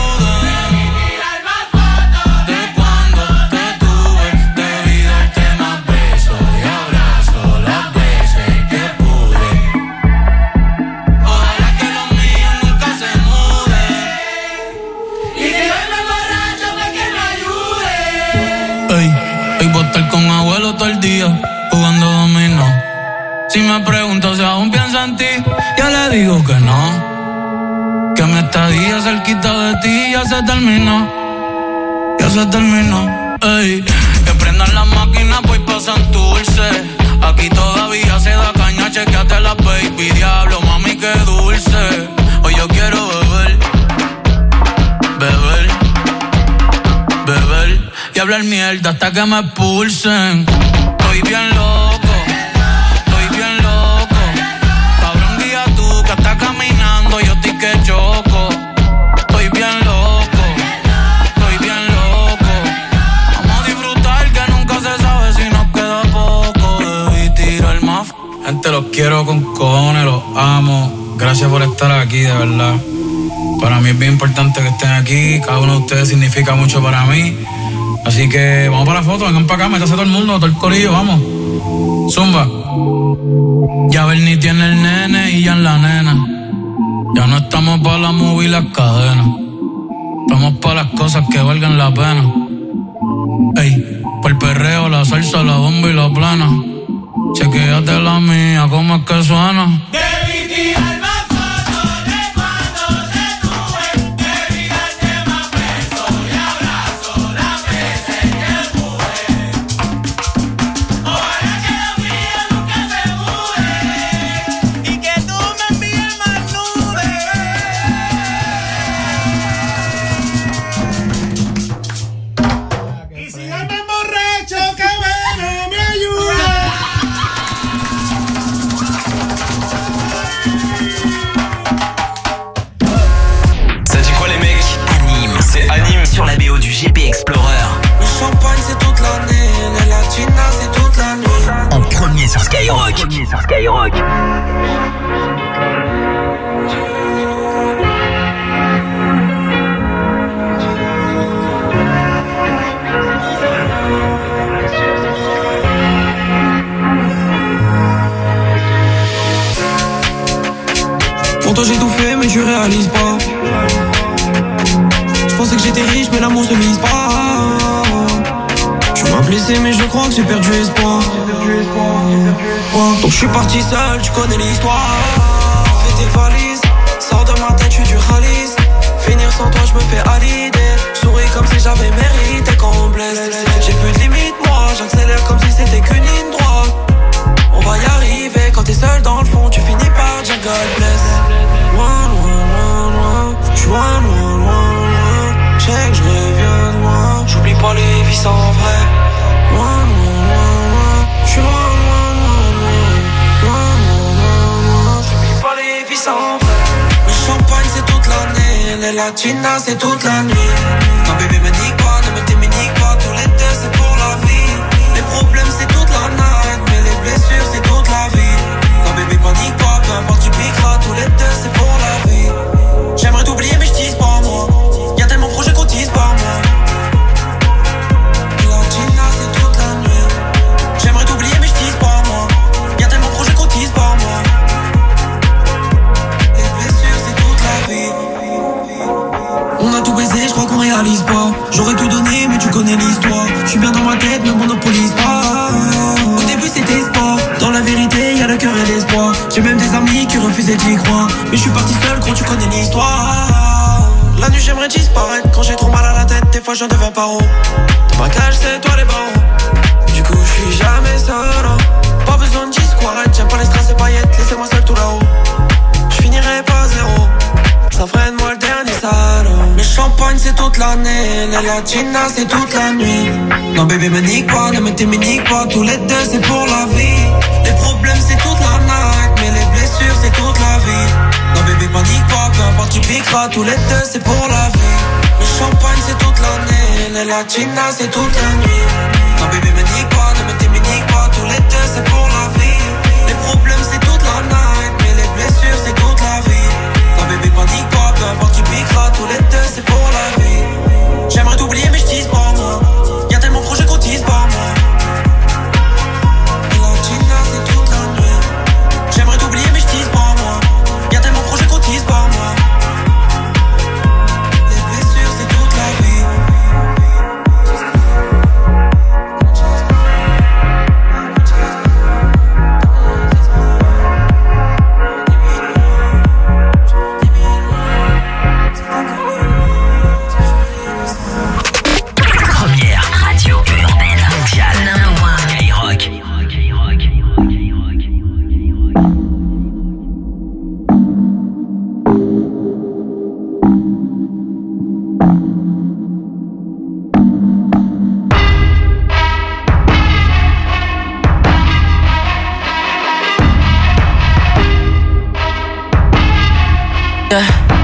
Con abuelo todo el día jugando dominó. Si me pregunto si aún pienso en ti, yo le digo que no. Que mi estadía cerquita de ti ya se terminó. Ya se terminó. Ey, que prendan las máquinas, voy pa' Santurce. Aquí todavía se da caña, chequeate la baby. Diablo, mami, qué dulce. Hoy yo quiero beber, beber, beber y hablar mierda hasta que me expulsen. Estoy bien loco, estoy bien loco. Cabrón, guía tú que estás caminando, yo estoy que choco. Estoy bien loco, estoy bien loco. Vamos a disfrutar que nunca se sabe si nos queda poco. Debí tirar más. Gente, los quiero con cojones, los amo. Gracias por estar aquí, de verdad. Para mí es bien importante que estén aquí. Cada uno de ustedes significa mucho para mí. Así que vamos para la foto, vengan para acá, métase todo el mundo, todo el corillo, vamos. Zumba. Ya Bernie tiene el nene y ya en la nena. Ya no estamos para la movie y las cadenas. Estamos para las cosas que valgan la pena. Ey, por el perreo, la salsa, la bomba y la plana. Chequéate la mía, cómo es que suena. Debí tirar más fotos de cuando te tuve. Debí darte más besos y abrazos las veces que pude. Ojalá que lo mío nunca se mude y que tú me envíes más nubes. Y si hoy me emborracho, que bueno me ayuda. Sur la B O du G P Explorer. Le champagne c'est toute l'année, les latinas c'est toute la nuit. En premier sur Skyrock. En premier sur Skyrock. Pour toi j'ai tout fait mais je réalise pas. Je pensais que j'étais riche mais l'amour se mise pas. Tu m'as blessé mais je crois que j'ai perdu espoir. Donc je suis parti seul, tu connais l'histoire. Fais tes valises, sors de ma tête, je suis du ralice. Finir sans toi je me fais à l'idée. Souris comme si j'avais mérité qu'on me blesse. J'ai plus de limite moi, j'accélère comme si c'était qu'une ligne droite. On va y arriver, quand t'es seul dans le fond tu finis par dire God bless. Loin, loin, loin, loin, j'suis loin, loin, loin, loin. J'sais que j'reviens de loin, j'oublie pas les vies sans vrai. Loin, loin, loin, loin, j'suis loin, loin, loin, loin. Loin, loin, loin, loin, j'oublie pas les vies sans vrai. Le champagne c'est toute l'année, les latinas c'est toute la nuit. Non bébé me nique pas, ne me t'éminique pas, tous les deux c'est pour la vie. Les problèmes c'est toute la night, mais les blessures c'est toute la vie. Non bébé panique pas, peu importe tu piqueras, tous les deux c'est pour la vie. J'aimerais t'oublier mais j'tise pas moi, y'a tellement de projets qu'on tise par moi. Latina c'est toute la nuit. J'aimerais t'oublier mais j'tise pas moi, y'a tellement de projets qu'on tise par moi. Les blessures c'est toute la vie. On a tout baisé, j'crois qu'on réalise pas. J'aurais tout donné mais tu connais l'histoire. J'suis bien dans ma tête, me monopolise pas. Au début c'était sport, dans la vérité y'a le cœur et l'espoir. J'ai même des amis qui refusaient d'y croire, mais j'suis parti seul quand tu connais l'histoire. La nuit j'aimerais disparaître, quand j'ai trop mal à la tête, des fois j'en deviens paro. Dans ma cage c'est toi les barreaux, du coup j'suis jamais seul. Pas besoin de disquarette, j'aime pas les strass et paillettes, laissez-moi seul tout là-haut. J'finirai pas zéro, ça freine moi le dernier salaud. Le champagne c'est toute l'année, les latinas c'est toute la nuit. Non bébé me nique pas, ne me t'éminique pas, tous les deux c'est pour la vie. Les problèmes c'est toute la night, mais les blessures c'est toute la vie. Non bébé panique pas, peu importe tu piqueras, tous les deux c'est pour la vie. Le champagne c'est toute l'année, les latinas c'est toute la nuit. Non bébé me nique pas, ne me t'éminique pas, tous les deux c'est pour la vie. Les problèmes c'est toute la night, mais les blessures c'est toute la vie. Non bébé panique pas, peu importe tu piqueras, tous les deux c'est pour la vie. J'aimerais t'oublier mais j'tise pas moi, y'a tellement de projets qu'on tise par moi. Latina c'est toute la nuit. J'aimerais t'oublier mais j'tise pas moi, y'a tellement de projets qu'on tise par moi. Les blessures c'est toute la vie. Yeah.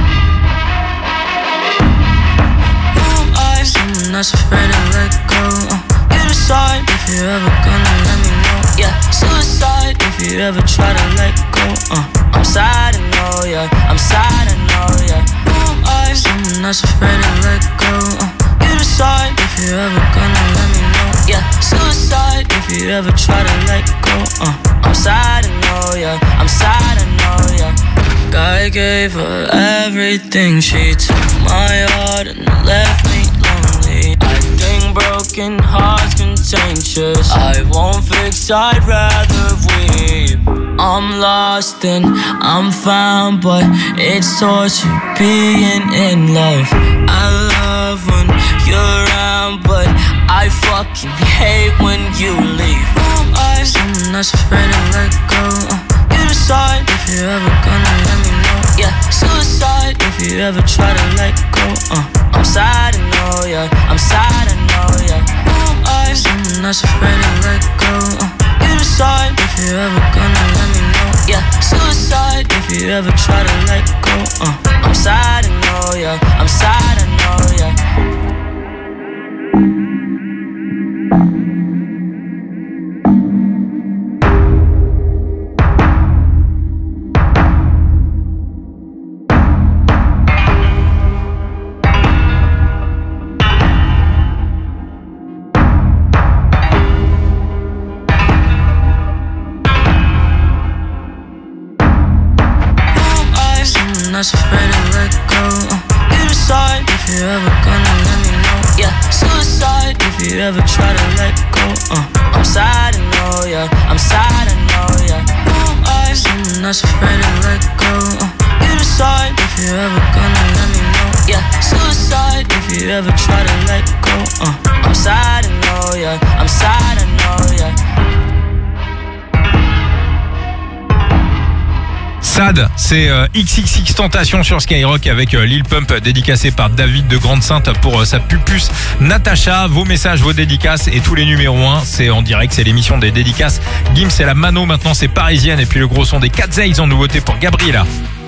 Who am I? Someone that's afraid to let go. Uh, you decide if you're ever gonna let me know. Yeah, suicide if you ever try to let go. Uh, I'm sad, I know, yeah. I'm sad, I know, yeah. Who am I? Someone that's afraid to let go. Uh, you decide if you're ever gonna let me know. Yeah, suicide if you ever try to let go. Uh, I'm sad, I know, yeah. I'm sad, I know, yeah. I gave her everything, she took my heart and left me lonely. I think broken hearts contagious, I won't fix, I'd rather weep. I'm lost and I'm found, but it's torture being in love. I love when you're around, but I fucking hate when you leave. Who am I? Someone that's afraid to let go. uh, You decide if you're ever gonna let me know. Yeah, suicide if you ever try to let go. uh, I'm sad, I know, yeah. I'm sad, I know, yeah. Who am I? Someone that's afraid to let go. uh, You decide if you're ever gonna let me know. Yeah, suicide if you ever try to let go. uh, I'm sad, I know, yeah. I'm sad, I know, yeah. That's afraid to let go. uh, You decide if you're ever gonna let me know. Yeah, suicide if you ever try to let go. uh, I'm sad, I know, yeah. I'm sad, I know, yeah. Who am I? Someone that's afraid to let go. uh, You decide if you're ever gonna let me know. Yeah, suicide if you ever try to let go. Uh, I'm sad, I know, yeah. I'm sad, I know, yeah. Sad, c'est euh, X X X Tentation sur Skyrock avec euh, Lil Pump, dédicacé par David de Grande-Sainte pour euh, sa pupus Natacha. Vos messages, vos dédicaces et tous les numéros un, c'est en direct, c'est l'émission des dédicaces. Gims, c'est la Mano, maintenant c'est Parisienne. Et puis le gros son des Cat Zayz en nouveauté pour Gabriela.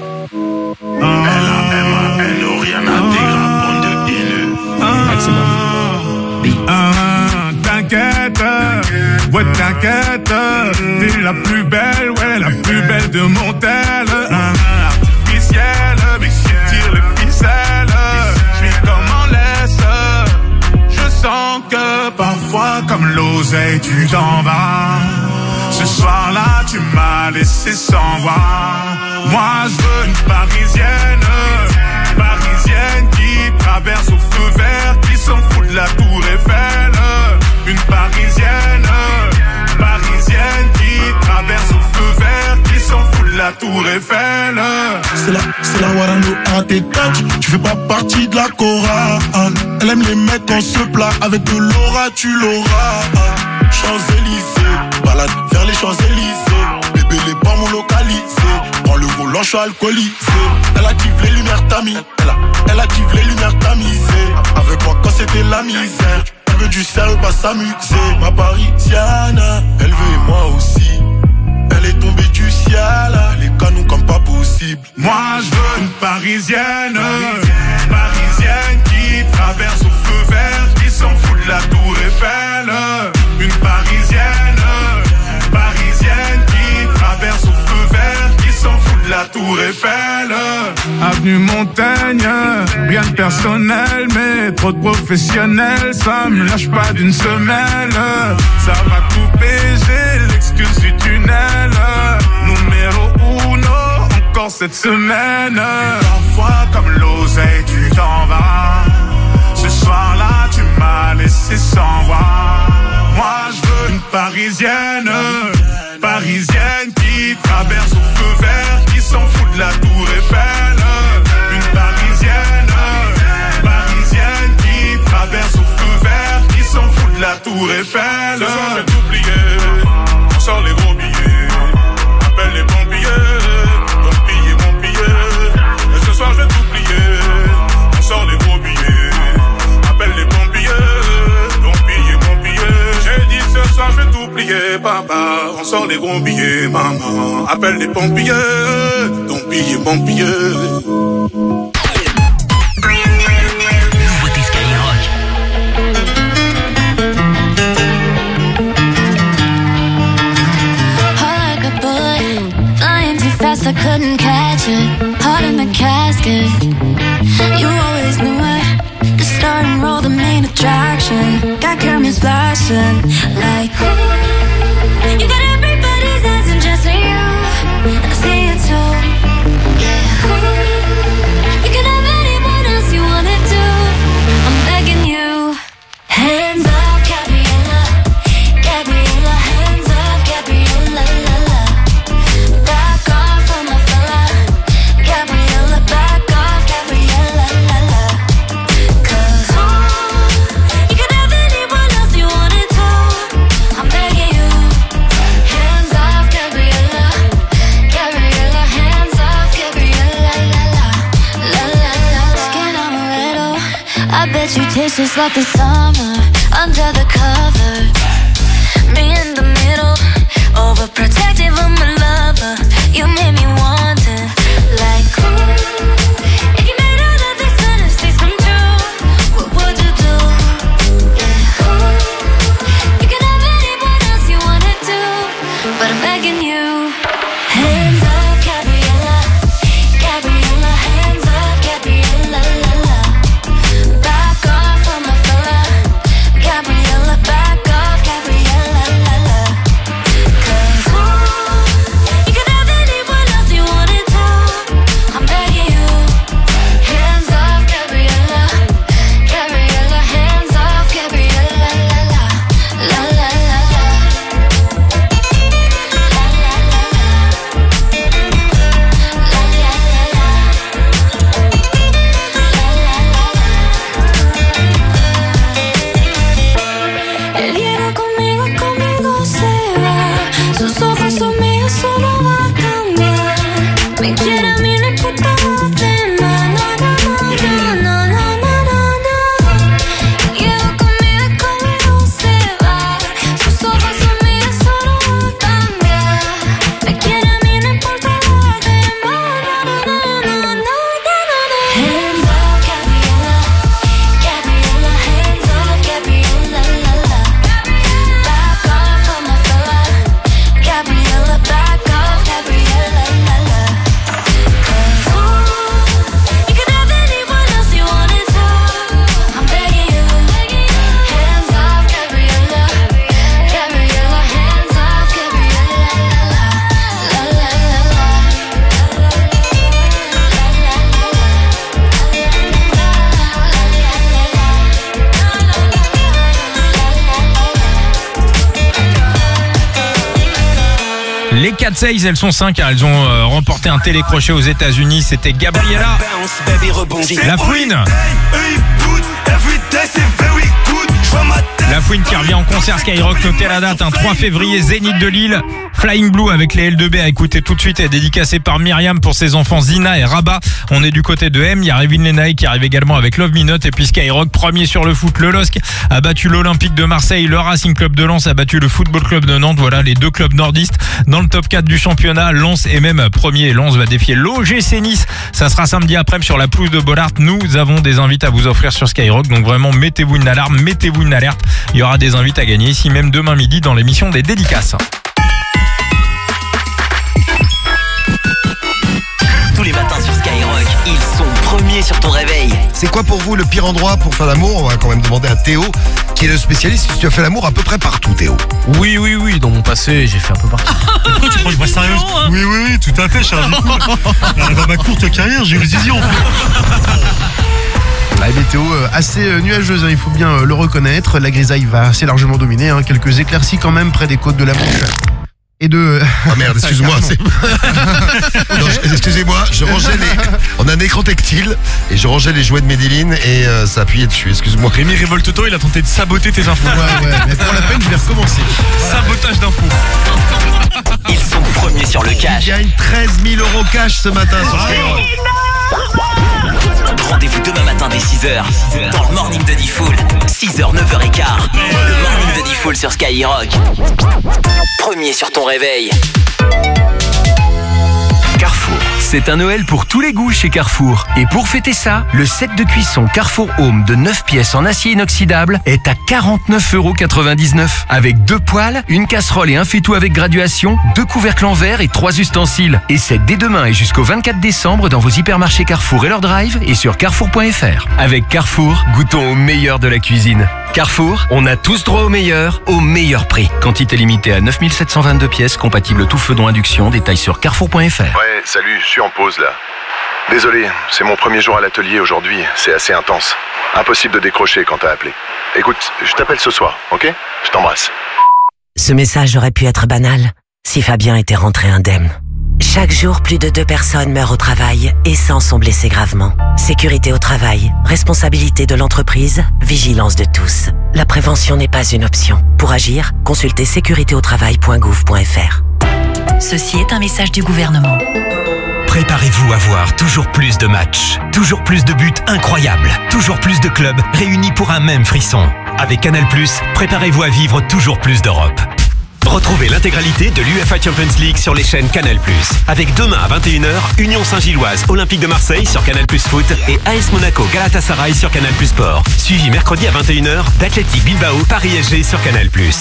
T'inquiète, ouais t'inquiète, t'es la plus belle, ouais la plus belle de mon tel. Artificielle, mais je tire les ficelles, je suis comme en laisse. Je sens que parfois comme l'oseille tu t'en vas. Ce soir-là tu m'as laissé sans voix. Moi je veux une parisienne, parisienne qui traverse au feu vert, qui s'en fout de la tour Eiffel. Une parisienne, parisienne qui traverse au feu vert, qui s'en fout de la tour Eiffel. C'est la, c'est la Warano à tes touch, tu fais pas partie de la chorale. Elle aime les mecs en se plat, avec de l'aura tu l'auras. Champs-Élysées, balade vers les Champs-Élysées. Bébé les pommes localisés, prends le volant, je suis alcoolisé. Elle active les lumières tamies, elle, a, elle active les lumières tamisées. Avec moi quand c'était la misère. Elle veut du sérieux, pas s'amuser. Ma parisienne, elle veut et moi aussi. Elle est tombée du ciel, elle est canon comme pas possible. Moi je veux une parisienne, parisienne, parisienne qui traverse au feu vert, qui s'en fout de la tour Eiffel. Une parisienne, parisienne qui traverse au feu vert, qui s'en fout de la tour Eiffel. Avenue Montaigne, rien de personnel, mais trop de professionnels, ça me lâche pas d'une semelle. Ça va couper, j'ai l'excuse du tunnel. Numéro uno, encore cette semaine. Parfois comme l'oseille, tu t'en vas. Ce soir-là, tu m'as laissé sans voix. Moi, je veux une parisienne, parisienne qui traverse au feu vert, qui s'en fout de la tour Eiffel. Une parisienne, parisienne qui traverse au feu vert, qui s'en fout de la tour Eiffel. Ce soir, je vais t'oublier, on sort les gros billets, appelle les pompiers, ton billet, mon billet. Et ce soir, je vais t'oublier, on sort les gros billets, appelle les pompiers, ton billet, mon billet. J'ai dit ce soir, je vais t'oublier, papa, on sort les gros billets, maman, appelle les pompiers, ton billet, mon billet. Nouveauté Skyrock. Hard like a bullet, flying too fast, I couldn't catch it. Heart in the casket, you always knew it. The start and roll, the main attraction. Got cameras flashing, like ooh. You got everybody's eyes and just for you. I see it too, yeah. Ooh. You can have anyone else you wanna do. I'm begging you, hands off, Gabriella, Gabriella, hands off, Gabriella, la la. Back off on my fella, Gabriella, back off, Gabriella, la la. 'Cause ooh, you can have anyone else you wanna do. I'm begging you, hands off, Gabriella, Gabriella, hands off, Gabriella, la la, la la la. Skin amaretto, I bet you taste just like the summer under the covers. Me in the middle, overprotective of my lover. You made me want it, like ooh. If you made all of these fantasies come true, what would you do? Yeah, ooh. You can have anyone else you wanna do, but I'm begging you, hands off, Gabriella, Gabriella, hands off, Gabriella, la la. Back off on my fella, Gabriella, back off, Gabriella, la la. 'Cause ooh, you can have anyone else you Les Cat Seis, elles sont cinq, elles ont euh, remporté un télécrochet aux États-Unis. C'était Gabriella Lafouine. Lafouine qui revient en concert Skyrock. Notez la date, un trois février, Zénith de Lille. Flying Blue avec les L deux B à écouter tout de suite est dédicacé par Myriam pour ses enfants Zina et Rabat. On est du côté de M. Il y a Revin Lenaï qui arrive également avec Love Me Not. Et puis Skyrock, premier sur le foot. Le L O S C a battu l'Olympique de Marseille. Le Racing Club de Lens a battu le Football Club de Nantes. Voilà les deux clubs nordistes dans le top quatre du championnat. Lens est même premier. Lens va défier l'O G C Nice. Ça sera samedi après-midi sur la pelouse de Bollard. Nous avons des invites à vous offrir sur Skyrock. Donc vraiment, mettez-vous une alarme, mettez-vous une alerte. Il y aura des invites à gagner ici même demain midi dans l'émission des dédicaces. Tous les matins sur Skyrock, ils sont premiers sur ton réveil. C'est quoi pour vous le pire endroit pour faire l'amour? On va quand même demander à Théo, qui est le spécialiste. Si tu as fait l'amour à peu près partout, Théo. Oui, oui, oui, dans mon passé, j'ai fait un peu partout. Pourquoi tu crois que je sérieux? Oui, oui, oui, tout à fait, Charles. Dans ma courte carrière, j'ai eu le zizi en fait. La météo euh, assez euh, nuageuse, hein, il faut bien euh, le reconnaître. La grisaille va assez largement dominer. Hein, quelques éclaircies quand même près des côtes de la Manche. Et de... Ah merde, excuse-moi. c'est... non, je- excusez-moi, je rangeais les... On a un écran tactile et je rangeais les jouets de Medellin et euh, ça appuyait dessus, excuse-moi. Rémi Révoltoto, il a tenté de saboter tes infos. Ouais, ouais, mais pour la peine, je vais recommencer. Sabotage d'infos. Ils sont premiers sur le cash. Il gagne treize mille euros cash ce matin sur Skyrock. Rendez-vous demain matin dès six heures dans le Morning de Diffoul. six heures, neuf heures quinze. Le Morning de Diffoul sur Skyrock. Premier sur ton réveil. Carrefour, c'est un Noël pour tous les goûts chez Carrefour. Et pour fêter ça, le set de cuisson Carrefour Home de neuf pièces en acier inoxydable est à quarante-neuf euros quatre-vingt-dix-neuf. Avec deux poêles, une casserole et un faitout avec graduation, deux couvercles en verre et trois ustensiles. Et c'est dès demain et jusqu'au vingt-quatre décembre dans vos hypermarchés Carrefour et leur drive et sur carrefour point f r. Avec Carrefour, goûtons au meilleur de la cuisine. Carrefour, on a tous droit au meilleur, au meilleur prix. Quantité limitée à neuf mille sept cent vingt-deux pièces, compatible tout feu dont induction. Détails sur carrefour point f r. Ouais, salut, je suis en pause là. Désolé, c'est mon premier jour à l'atelier aujourd'hui, c'est assez intense. Impossible de décrocher quand t'as appelé. Écoute, je t'appelle ce soir, ok? Je t'embrasse. Ce message aurait pu être banal si Fabien était rentré indemne. Chaque jour, plus de deux personnes meurent au travail et cent sont blessées gravement. Sécurité au travail, responsabilité de l'entreprise, vigilance de tous. La prévention n'est pas une option. Pour agir, consultez sécurité au travail point gouv point f r. Ceci est un message du gouvernement. Préparez-vous à voir toujours plus de matchs, toujours plus de buts incroyables, toujours plus de clubs réunis pour un même frisson. Avec Canal plus, préparez-vous à vivre toujours plus d'Europe. Retrouvez l'intégralité de l'U E F A Champions League sur les chaînes Canal plus. Avec demain à vingt et une heures, Union Saint-Gilloise, Olympique de Marseille sur Canal plus Foot et A S Monaco Galatasaray sur Canal plus Sport. Suivi mercredi à vingt et une heures d'Athletic Bilbao Paris S G sur Canal plus.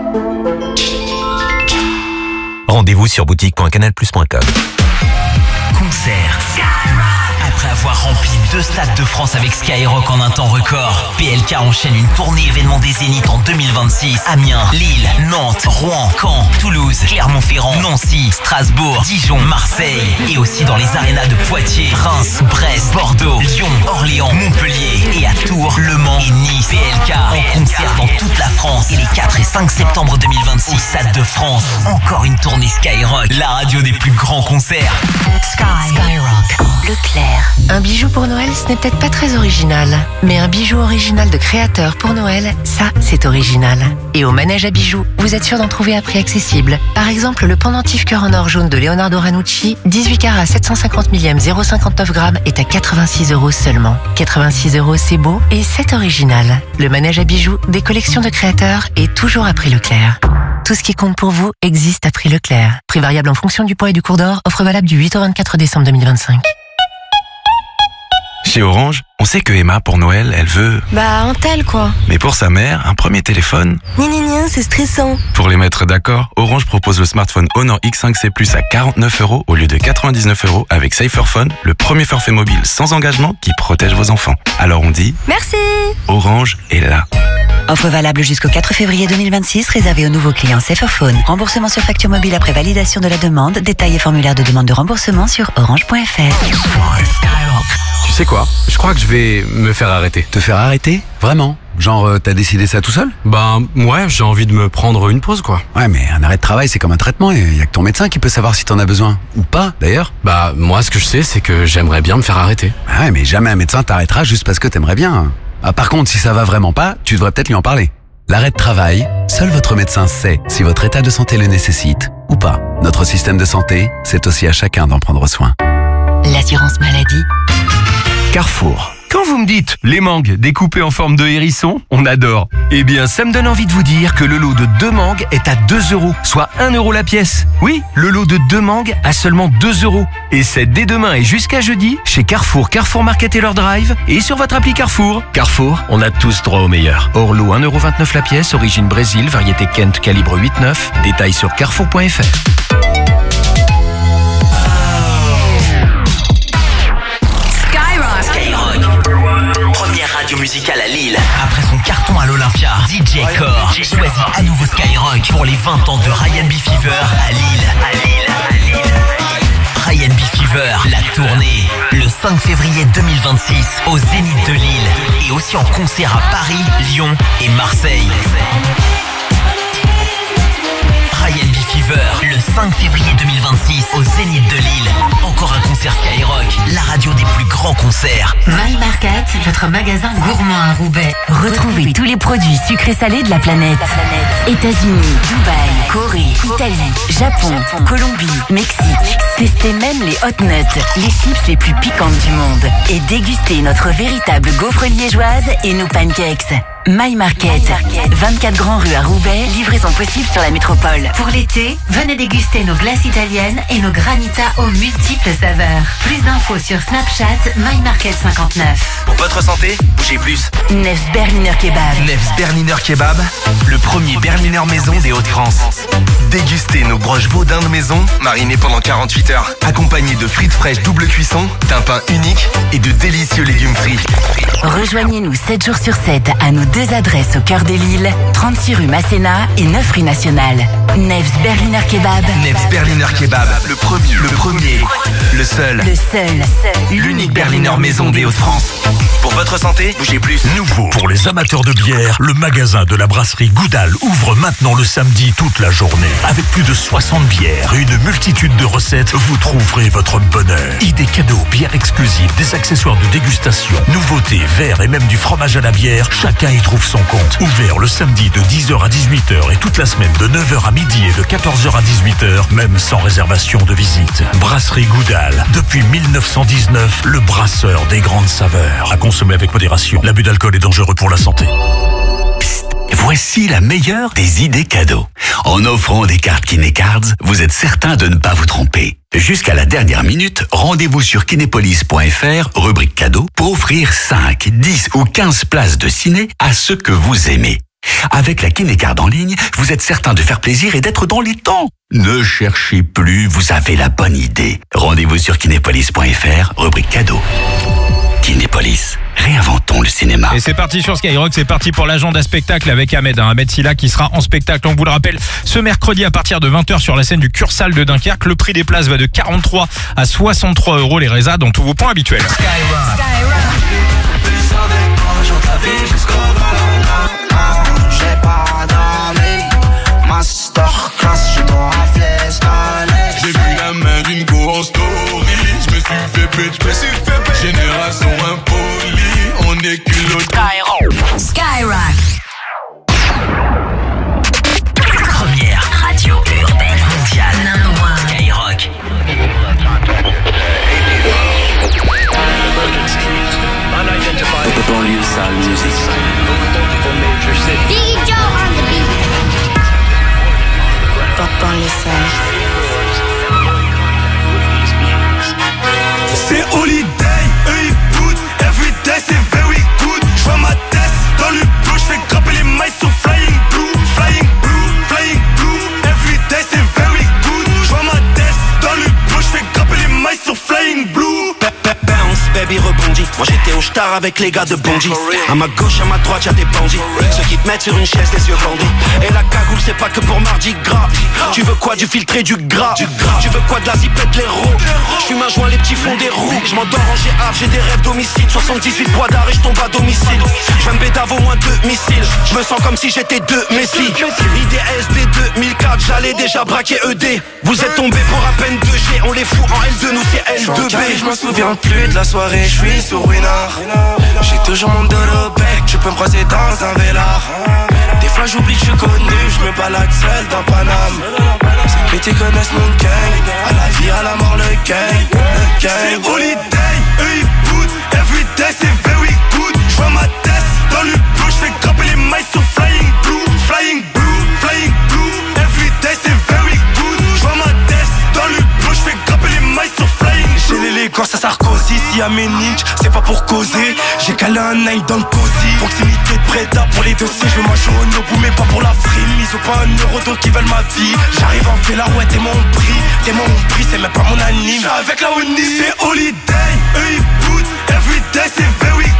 Rendez-vous sur boutique point canal plus point com. Concert. Après avoir rempli deux stades de France avec Skyrock en un temps record, P L K enchaîne une tournée événement des Zéniths en deux mille vingt-six. Amiens, Lille, Nantes, Rouen, Caen, Toulouse, Clermont-Ferrand, Nancy, Strasbourg, Dijon, Marseille et aussi dans les arénas de Poitiers, Reims, Brest, Bordeaux, Lyon, Orléans, Montpellier et à Tours, Le Mans et Nice. P L K en concert dans toute la France et les quatre et cinq septembre deux mille vingt-six au Stade de France. Encore une tournée Skyrock, la radio des plus grands concerts. Skyrock. Leclerc. Un bijou pour Noël, ce n'est peut-être pas très original. Mais un bijou original de créateur pour Noël, ça, c'est original. Et au manège à bijoux, vous êtes sûr d'en trouver à prix accessible. Par exemple, le pendentif cœur en or jaune de Leonardo Ranucci, dix-huit carats sept cent cinquante millième zéro virgule cinquante-neuf grammes, est à quatre-vingt-six euros seulement. quatre-vingt-six euros, c'est beau et c'est original. Le manège à bijoux, des collections de créateurs et toujours à prix Leclerc. Tout ce qui compte pour vous existe à prix Leclerc. Prix variable en fonction du poids et du cours d'or. Offre valable du huit au vingt-quatre décembre deux mille vingt-cinq. Chez Orange, on sait que Emma, pour Noël, elle veut... Bah, un tel quoi. Mais pour sa mère, un premier téléphone. Ni ni ni, c'est stressant. Pour les mettre d'accord, Orange propose le smartphone Honor X cinq C Plus à quarante-neuf euros au lieu de quatre-vingt-dix-neuf euros avec Saferphone, le premier forfait mobile sans engagement qui protège vos enfants. Alors on dit... Merci. Orange est là. Offre valable jusqu'au quatre février deux mille vingt-six, réservée aux nouveaux clients Saferphone. Remboursement sur facture mobile après validation de la demande. Détails et formulaire de demande de remboursement sur orange point f r. Tu sais quoi? Je crois que je vais me faire arrêter. Te faire arrêter? Vraiment? Genre, euh, t'as décidé ça tout seul? Bah ouais, j'ai envie de me prendre une pause quoi. Ouais, mais un arrêt de travail, c'est comme un traitement. Il y a que ton médecin qui peut savoir si t'en as besoin. Ou pas, d'ailleurs. Bah moi, ce que je sais, c'est que j'aimerais bien me faire arrêter. Ah ouais, mais jamais un médecin t'arrêtera juste parce que t'aimerais bien. Ah, par contre, si ça va vraiment pas, tu devrais peut-être lui en parler. L'arrêt de travail, seul votre médecin sait si votre état de santé le nécessite ou pas. Notre système de santé, c'est aussi à chacun d'en prendre soin. L'assurance maladie. Carrefour. Quand vous me dites les mangues découpées en forme de hérisson, on adore. Eh bien, ça me donne envie de vous dire que le lot de deux mangues est à deux euros, soit un euro la pièce. Oui, le lot de deux mangues à seulement deux euros. Et c'est dès demain et jusqu'à jeudi chez Carrefour, Carrefour Market et leur drive et sur votre appli Carrefour. Carrefour, on a tous droit au meilleur. Hors lot un euro vingt-neuf la pièce, origine Brésil, variété Kent calibre huit neuf. Détails sur carrefour point f r. Radio musicale à Lille. Après son carton à l'Olympia, D J Core choisit à nouveau Skyrock pour les vingt ans de Ryan B Fever à Lille. À Lille, à Lille. Ryan B Fever, la tournée, le cinq février deux mille vingt-six au Zénith de Lille et aussi en concert à Paris, Lyon et Marseille. Ryan B Fever, le cinq février deux mille vingt-six au Zénith de Lille. Encore un concert Skyrock, la radio des plus grands concerts. My Market, votre magasin gourmand à Roubaix. Retrouvez tous les produits sucrés salés de la planète. États-Unis, Dubaï, Corée, Italie, Japon, Colombie, Mexique. Testez même les hot nuts, les chips les plus piquantes du monde. Et dégustez notre véritable gaufre liégeoise et nos pancakes. My Market, vingt-quatre Grand Rue à Roubaix, livraison possible sur la métropole. Pour l'été, venez déguster nos glaces italiennes et nos granitas aux multiples saveurs. Plus d'infos sur Snapchat, My Market cinquante-neuf. Pour votre santé, bougez plus. Nefs Berliner Kebab. Nefs Berliner Kebab, le premier Berliner maison des Hauts-de-France. Dégustez nos broches Vaudin de maison, marinées pendant quarante-huit heures, accompagnées de frites fraîches double cuisson, d'un pain unique et de délicieux légumes frits. Rejoignez-nous sept jours sur sept à nos deux adresses au cœur de l'île, trente-six rue Masséna et neuf rue Nationale. Nefs Berliner Kebab. Nefs Berliner Kebab, le premier, le premier, le seul, le seul, l'unique Berliner maison des Hauts-de-France. Pour votre santé, bougez plus. Nouveau pour les amateurs de bière, le magasin de la brasserie Goudal ouvre maintenant le samedi toute la journée. Avec plus de soixante bières et une multitude de recettes, vous trouverez votre bonheur. Idées cadeaux, bières exclusives, des accessoires de dégustation, nouveautés, verres et même du fromage à la bière, chacun y trouve son compte. Ouvert le samedi de dix heures à dix-huit heures et toute la semaine de neuf heures à midi et de quatorze heures à dix-huit heures, même sans réservation de visite. Brasserie Goudal, depuis mille neuf cent dix-neuf, le brasseur des grandes saveurs. À consommer avec modération. L'abus d'alcool est dangereux pour la santé. Psst, voici la meilleure des idées cadeaux. En offrant des cartes Kinécards, vous êtes certain de ne pas vous tromper. Jusqu'à la dernière minute, rendez-vous sur kinépolis point f r, rubrique cadeaux, pour offrir cinq, dix ou quinze places de ciné à ceux que vous aimez. Avec la Kinécard en ligne, vous êtes certain de faire plaisir et d'être dans les temps. Ne cherchez plus, vous avez la bonne idée. Rendez-vous sur kinépolis point f r, rubrique cadeaux. Kinépolis, réinventons le cinéma. Et c'est parti sur Skyrock, c'est parti pour l'agenda spectacle avec Ahmed, hein, Ahmed Silla qui sera en spectacle. On vous le rappelle, ce mercredi à partir de vingt heures sur la scène du Cursal de Dunkerque. Le prix des places va de quarante-trois à soixante-trois euros, les résas dans tous vos points habituels. J'ai vu la main d'une go en story, je me suis fait bitch, je me suis fait bitch. Génération impolie, on est culot. Skyrock. Skyrock. Première radio urbaine mondiale. Skyrock. The banlieue sale music. Biggie Joe on the beat. Banlieue sale. C'est holiday, eux ils boot, everyday c'est very good. J'vois ma tête dans le blue, j'fais grimper les mailles sur flying blue, flying blue, flying blue. Everyday c'est very good. J'vois ma tête dans le blue, j'fais grimper les mailles sur flying blue. Bounce, baby rebondis. Moi j'étais au star pars avec les gars de Bondy. À ma gauche, à ma droite, y'a des bandits. Ceux qui te mettent sur une chaise, les yeux bandés. Et la cagoule, c'est pas que pour Mardi Gras. Tu veux quoi, du filtré, du gras? Tu veux quoi, de la zipette, l'héros? J'fume un joint, les petits font des roues. J'm'endors en G A, j'ai des rêves d'homicide. soixante-dix-huit bois d'art et j'tombe à domicile. J'veux me bédave au moins deux missiles. J'me sens comme si j'étais deux Messi. I D S D deux mille quatre, j'allais déjà braquer E D. Vous êtes tombés pour à peine deux G. On les fout en L deux, nous c'est L deux B. Je me souviens plus de la soirée, je suis sur Winard. J'ai toujours mon dos au bec, tu peux me croiser dans un vélard. Des fois j'oublie que je suis connu, je me balade seul dans Paname. Ces petits connaissent mon gang, à la vie, à la mort, le gang, le gang. C'est holiday, eux ils boutent, everyday c'est very good. J'vois ma tête dans le blue, j'fais grimper les mailles sur flying blue, flying blue, flying blue. Everyday c'est very good. J'vois ma tête dans le blue, j'fais grimper les mailles sur flying blue. J'ai l'élégance à Sarkozy, si y'a mes nicks, c'est pas pour causer. J'ai calé un nine dans le cosy. Proximité de Preda pour les dossiers, je veux moi au Nobu mais pas pour la frime. Ils ont pas un euro donc ils veulent ma vie. J'arrive en fait là, ouais t'es mon prix. T'es mon prix, c'est même pas mon anime. Avec la Oni, c'est holiday, eux ils boutent, everyday c'est very